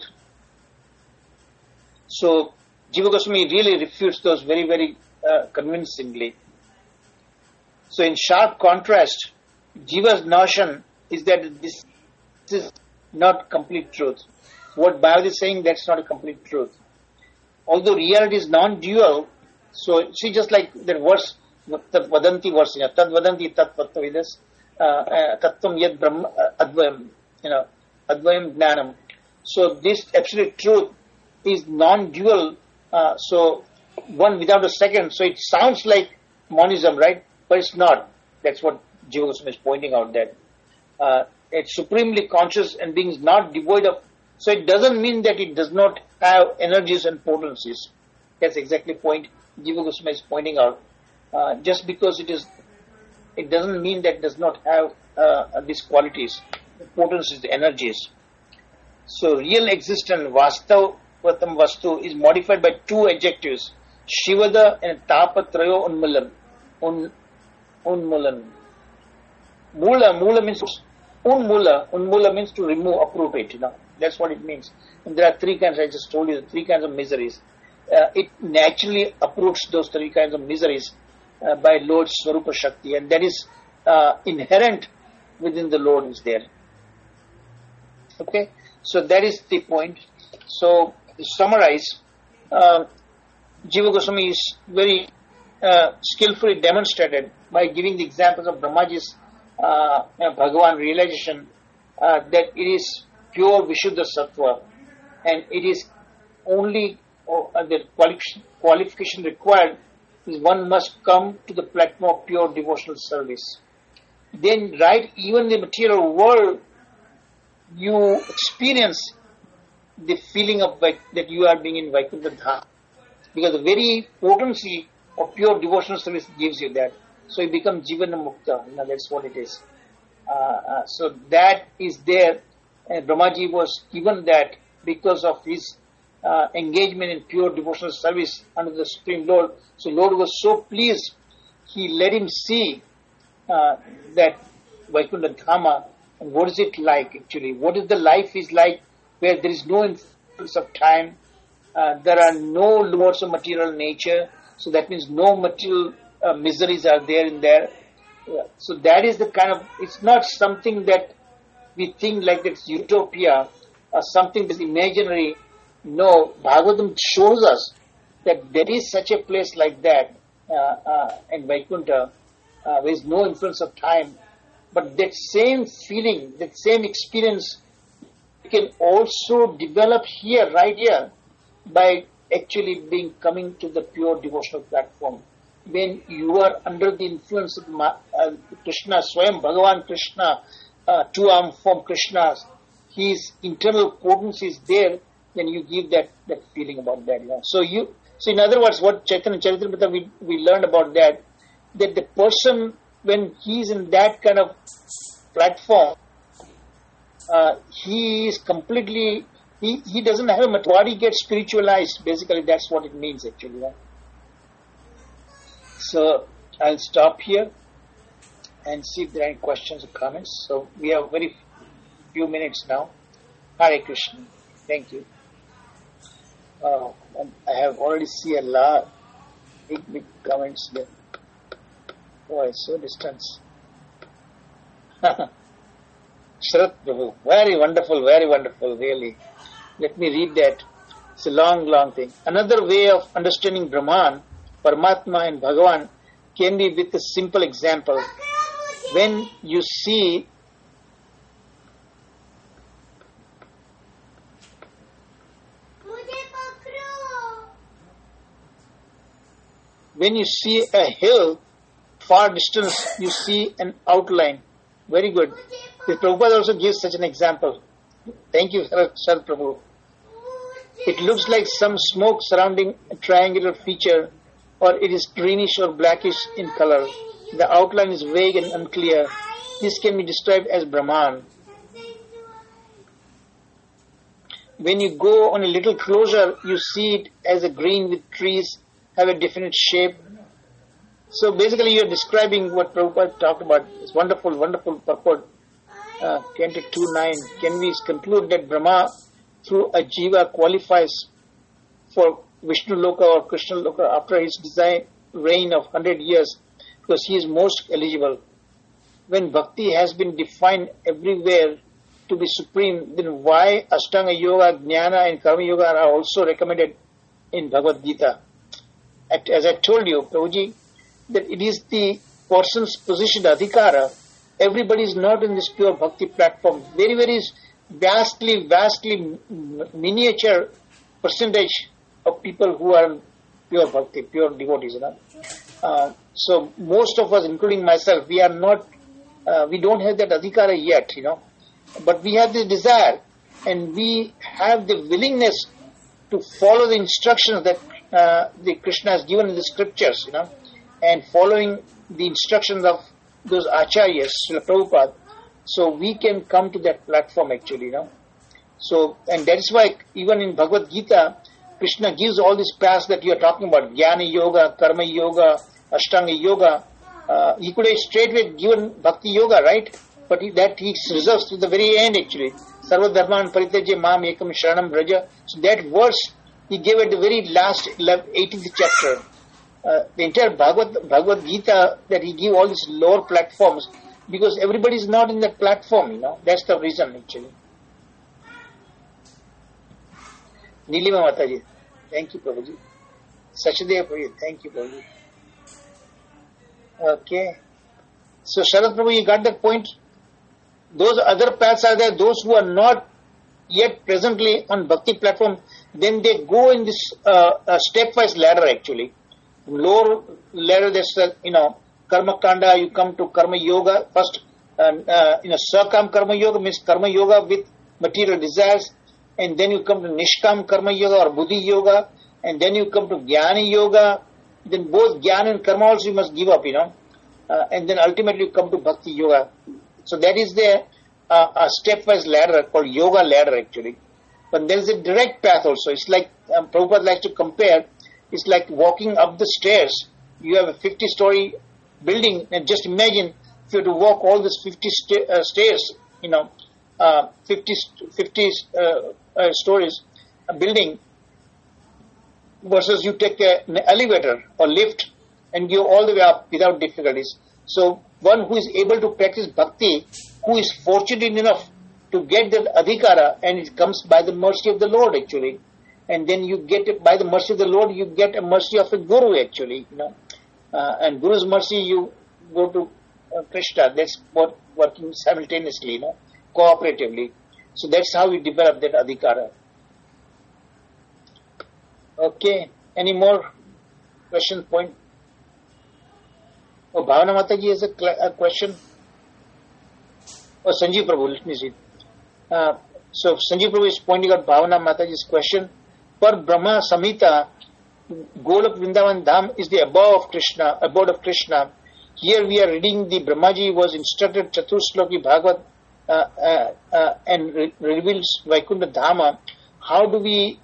So Jiva Goswami really refutes those very, very convincingly. So in sharp contrast, Jiva's notion is that this is not complete truth. What Mayavadi is saying, that's not a complete truth. Although reality is non-dual, so see, just like that verse Tad vadanti varsina, tad vadanti tat tattvavidas, tattvam yad brahma, advayam, advayam jnanam. So this absolute truth is non-dual, so one without a second. So it sounds like monism, right? But it's not. That's what Jiva Goswami is pointing out, that it's supremely conscious and being not devoid of. So it doesn't mean that it does not have energies and potencies. That's exactly the point Jiva Goswami is pointing out. Just because it doesn't mean that it does not have these qualities, the potencies, the energies. So real existence, Vastav Vatam Vastu, is modified by two adjectives, Shivada and Tapatrayo Unmulan. Unmulan. Mula means Unmula means to remove, uproot. That's what it means. And there are three kinds, I just told you, the three kinds of miseries. It naturally uproots those three kinds of miseries by Lord's Swarupa Shakti, and that is inherent within the Lord is there. Okay, so that is the point. So to summarize, Jiva Goswami is very skillfully demonstrated by giving the examples of Brahmaji's Bhagavan realization that it is pure Vishuddha Sattva, and it is only the qualification required is one must come to the platform of pure devotional service. Then, right, even the material world, you experience the feeling of that you are being in Vaikuntha Dham, because the very potency of pure devotional service gives you that. So you become Jivana Mukta. That's what it is. So that is there, and Brahmaji was given that because of his engagement in pure devotional service under the Supreme Lord. So Lord was so pleased, he let him see that Vaikuntha Dhama, and what is it like actually? What is the life is like where there is no influence of time, there are no laws of material nature, so that means no material miseries are there in there. So that is the kind of, it's not something that we think like it's utopia or something that's imaginary. No, Bhagavatam shows us that there is such a place like that in Vaikuntha, there is no influence of time, but that same feeling, that same experience can also develop here, right here, by actually coming to the pure devotional platform. When you are under the influence of Krishna, Swayam Bhagavan Krishna, two-arm form Krishna, his internal potency is there, then you give that feeling about that. So in other words, what Chaitanya Charitamrita we learned about that the person, when he's in that kind of platform, he is completely, he doesn't have a body gets spiritualized. Basically, that's what it means actually. So I'll stop here and see if there are any questions or comments. So we have very few minutes now. Hare Krishna. Thank you. And I have already seen a lot big comments there. Oh, it's so distant. Sharat Prabhu, very wonderful, really. Let me read that. It's a long thing. Another way of understanding Brahman, Paramatma and Bhagavan can be with a simple example. When you see a hill, far distance, you see an outline. Very good. The Prabhupada also gives such an example. Thank you, Sar Prabhu. It looks like some smoke surrounding a triangular feature, or it is greenish or blackish in color. The outline is vague and unclear. This can be described as Brahman. When you go on a little closer, you see it as a green with trees, have a definite shape. So basically you are describing what Prabhupada talked about. It's wonderful purport. Canto 2.9. Can we conclude that Brahma through a jiva qualifies for Vishnu Loka or Krishna Loka after his reign of 100 years because he is most eligible? When bhakti has been defined everywhere to be supreme, then why Ashtanga Yoga, Jnana and Karma Yoga are also recommended in Bhagavad Gita? As I told you, Prabhuji, that it is the person's position, adhikara. Everybody is not in this pure bhakti platform. Very, very vastly miniature percentage of people who are in pure bhakti, pure devotees. So most of us, including myself, we are not, we don't have that adhikara yet, but we have the desire and we have the willingness to follow the instructions that the Krishna has given in the scriptures, and following the instructions of those acharyas, Srila Prabhupada, so we can come to that platform actually, So, and that is why even in Bhagavad Gita, Krishna gives all these paths that you are talking about, Jnana Yoga, Karma Yoga, Ashtanga Yoga. He could have straightway given Bhakti Yoga, right? But he reserves to the very end actually. Sarva Dharman Parityaja Mam Ekam Sharanam Braja. So that verse he gave at the very last 18th chapter. The entire Bhagavad Gita, that he gave all these lower platforms, because everybody is not in that platform, That's the reason actually. Nilima Mataji. Thank you, Prabhuji. Sachadeva Prabhuji. Thank you, Prabhuji. Okay. So, Sharad Prabhu, you got that point? Those other paths are there, those who are not yet presently on Bhakti platform, then they go in this stepwise ladder actually. Lower ladder, there's Karma Kanda, you come to Karma Yoga. First, Sakam Karma Yoga means Karma Yoga with material desires, and then you come to Nishkam Karma Yoga or Buddhi Yoga, and then you come to Jnana Yoga. Then both Jnana and Karma also you must give up, and then ultimately you come to Bhakti Yoga. So that is a stepwise ladder called Yoga ladder actually. But there is a direct path also. It's like, Prabhupada likes to compare, it's like walking up the stairs. You have a 50-story building, and just imagine if you have to walk all these 50 stairs, 50 stories, a building, versus you take an elevator or lift and go all the way up without difficulties. So one who is able to practice bhakti, who is fortunate enough to get that adhikara, and it comes by the mercy of the Lord actually. And then you get it by the mercy of the Lord, you get a mercy of a guru actually, and Guru's mercy, you go to Krishna. That's what working simultaneously, cooperatively. So that's how we develop that adhikara. Okay, any more question point? Oh, Bhavana Mataji has a question. Oh, Sanjeev Prabhu, let me see. So Sanjeev Prabhu is pointing out Bhavana Mataji's question. Per Brahma Samhita, Golok Vrindavan Dham is the abode of Krishna. Here we are reading the Brahmaji was instructed Chatursloki Bhagavad and reveals Vaikuntha Dhama. How do we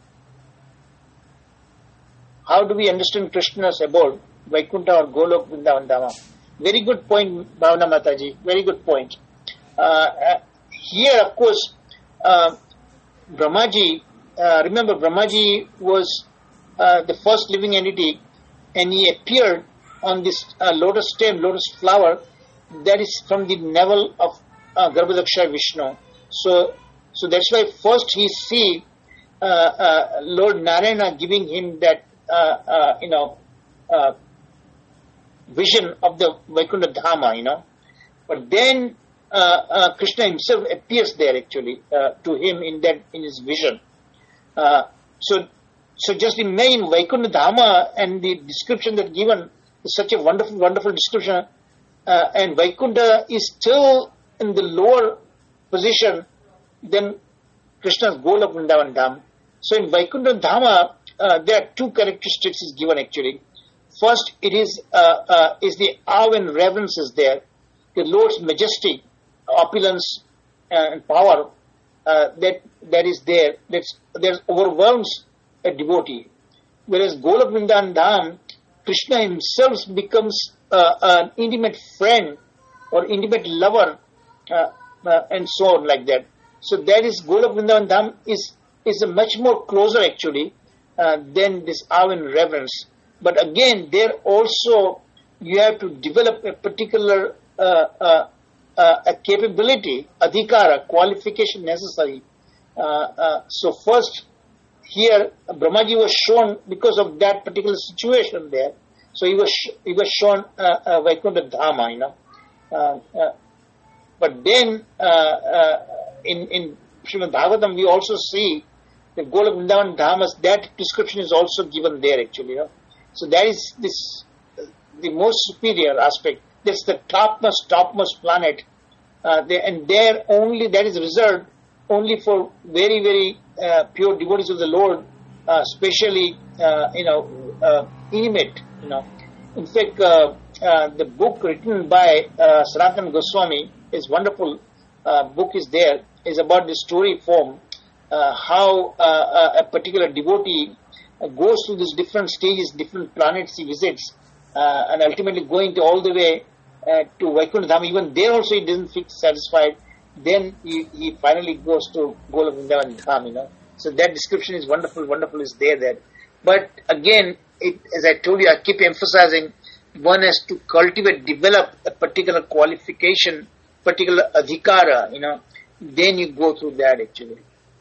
understand Krishna's abode, Vaikuntha or Golok Vrindavan Dhama? Very good point, Bhavana Mataji. Very good point. Here, of course, Brahmaji, remember Brahmaji was the first living entity, and he appeared on this lotus stem, lotus flower, that is from the navel of Garbhadaksha Vishnu. So that's why first he see Lord Narayana giving him that vision of the Vaikuntha Dhama, But then Krishna himself appears there actually to him in his vision. So just imagine Vaikuntha Dhama and the description that given is such a wonderful, wonderful description. And Vaikuntha is still in the lower position than Krishna's Golok Vrindavan Dham. So in Vaikuntha Dhama, there are two characteristics is given actually. First, it is the awe and reverence is there. The Lord's majesty, opulence, and power that is there. That overwhelms a devotee. Whereas Golok Vrindavan Dham, Krishna himself becomes an intimate friend or intimate lover, and so on like that. So that is Golok Vrindavan Dham is a much more closer actually than this awe and reverence. But again, there also you have to develop a particular a capability, adhikara, qualification necessary. So first, here Brahmaji was shown because of that particular situation there. So he was shown Vaikuntha Dhama, but then in Srimad Bhagavatam we also see the Golok Vrindavan Dhamas, that description is also given there actually. So that is the most superior aspect. That's the topmost planet, and there only that is reserved only for very, very pure devotees of the Lord, especially intimate. In fact, the book written by Sanatana Goswami is wonderful. Book is there, is about the story form, how a particular devotee goes through these different stages, different planets he visits, and ultimately going to all the way to Vaikuntha Dham. Even there also he doesn't feel satisfied. Then he finally goes to Golok Vrindavan Dham. So that description is wonderful. Wonderful is there. But again, as I told you, I keep emphasizing, one has to cultivate, develop a particular qualification, particular adhikara, then you go through that actually.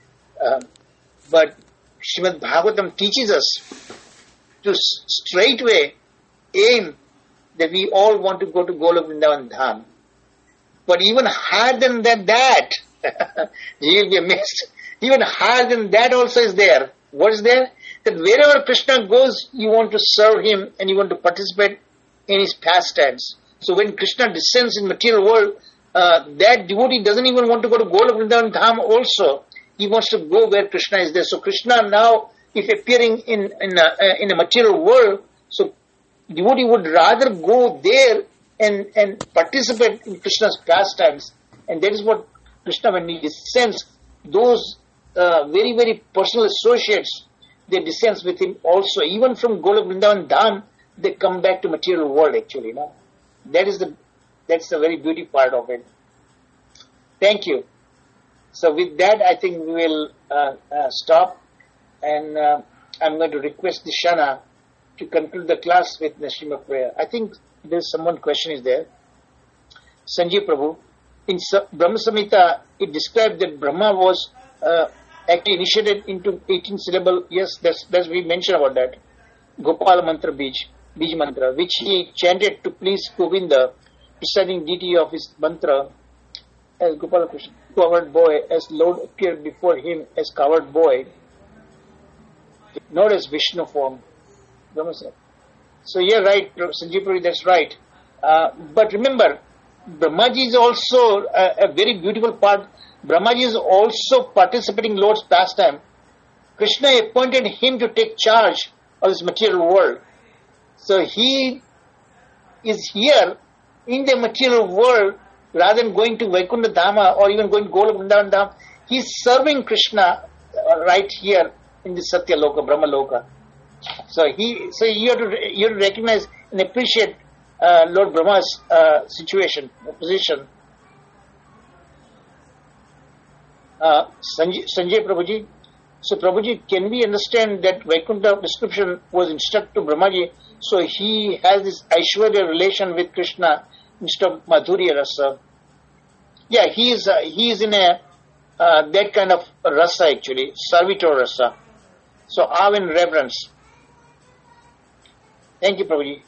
But Srimad Bhagavatam teaches us to straightway aim that we all want to go to Golok Vrindavan Dham. But even higher than that, you will be amazed, even higher than that also is there. What is there? That wherever Krishna goes, you want to serve him and you want to participate in his pastimes. So when Krishna descends in material world, that devotee doesn't even want to go to Golok Vrindavan Dham also. He wants to go where Krishna is there. So Krishna now, if appearing in a material world, so devotee would rather go there and participate in Krishna's pastimes. And that is what Krishna, when he descends, those very, very personal associates, they descends with him also. Even from Golok Vrindavan Dham, they come back to material world actually. That's the very beauty part of it. Thank you. So with that, I think we will stop, and I'm going to request Dishana to conclude the class with Nashima prayer. I think there's someone question is there. Sanjeev Prabhu, in Brahma Samhita, it described that Brahma was actually initiated into 18 syllable. Yes, that's we mentioned about that. Gopal Mantra Bij Mantra, which he chanted to please Govinda, presiding deity of his mantra, as Gopala Krishna, covered boy, as Lord appeared before him as covered boy, not as Vishnu form. So you're right, Sanjeev Puri, that's right. But remember, Brahmaji is also a very beautiful part. Brahmaji is also participating in Lord's pastime. Krishna appointed him to take charge of this material world. So he is here in the material world rather than going to Vaikuntha Dhama or even going to Golok Vrindavan Dham. He is serving Krishna right here in the Satya Loka, Brahma Loka. So you have to recognize and appreciate Lord Brahma's situation, position. Sanjay Prabhuji. So Prabhuji, can we understand that Vaikuntha description was instructed to Brahmaji, so he has this Aishwarya relation with Krishna instead of Madhurya Rasa? Yeah, he is in a that kind of rasa actually, servitor rasa. So awe and reverence. Thank you, Prabhuji.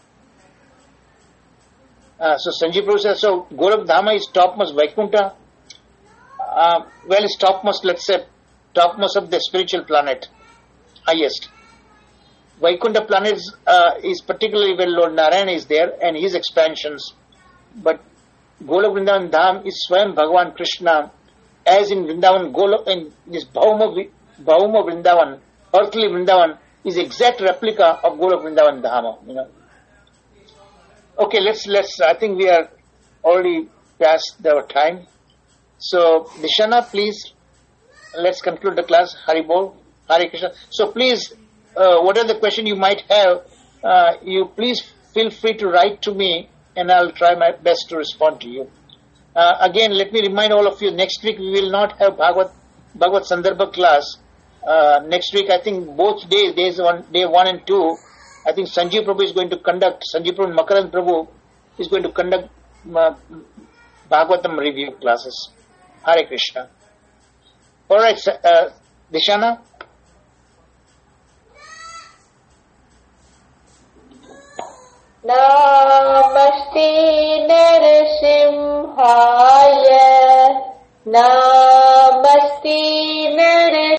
So Sanjeev Prabhu says, so Golok Dhama is topmost, Vaikuntha, well, it's topmost, let's say, topmost of the spiritual planet, highest. Vaikuntha planet is particularly where Lord Narayana is there and his expansions. But Golok Vrindavan Dham is Swayam Bhagavan Krishna, as in Vrindavan, Golok, and this Bhauma Vrindavan, earthly Vrindavan, is exact replica of Golok Vrindavan Dhama, Okay, let's, I think we are already past our time. So, Dishana, please, let's conclude the class. Hari Bol, Hare Krishna. So please, whatever the question you might have, you please feel free to write to me and I'll try my best to respond to you. Again, let me remind all of you, next week we will not have Bhagavad Sandarbha class. Next week, I think both days, day 1 and 2, I think Sanjeev Prabhu is going to conduct, Sanjeev Prabhu and Makarand Prabhu is going to conduct Bhagavatam review classes. Hare Krishna. Alright, Dishana? Namaste Narasimhaya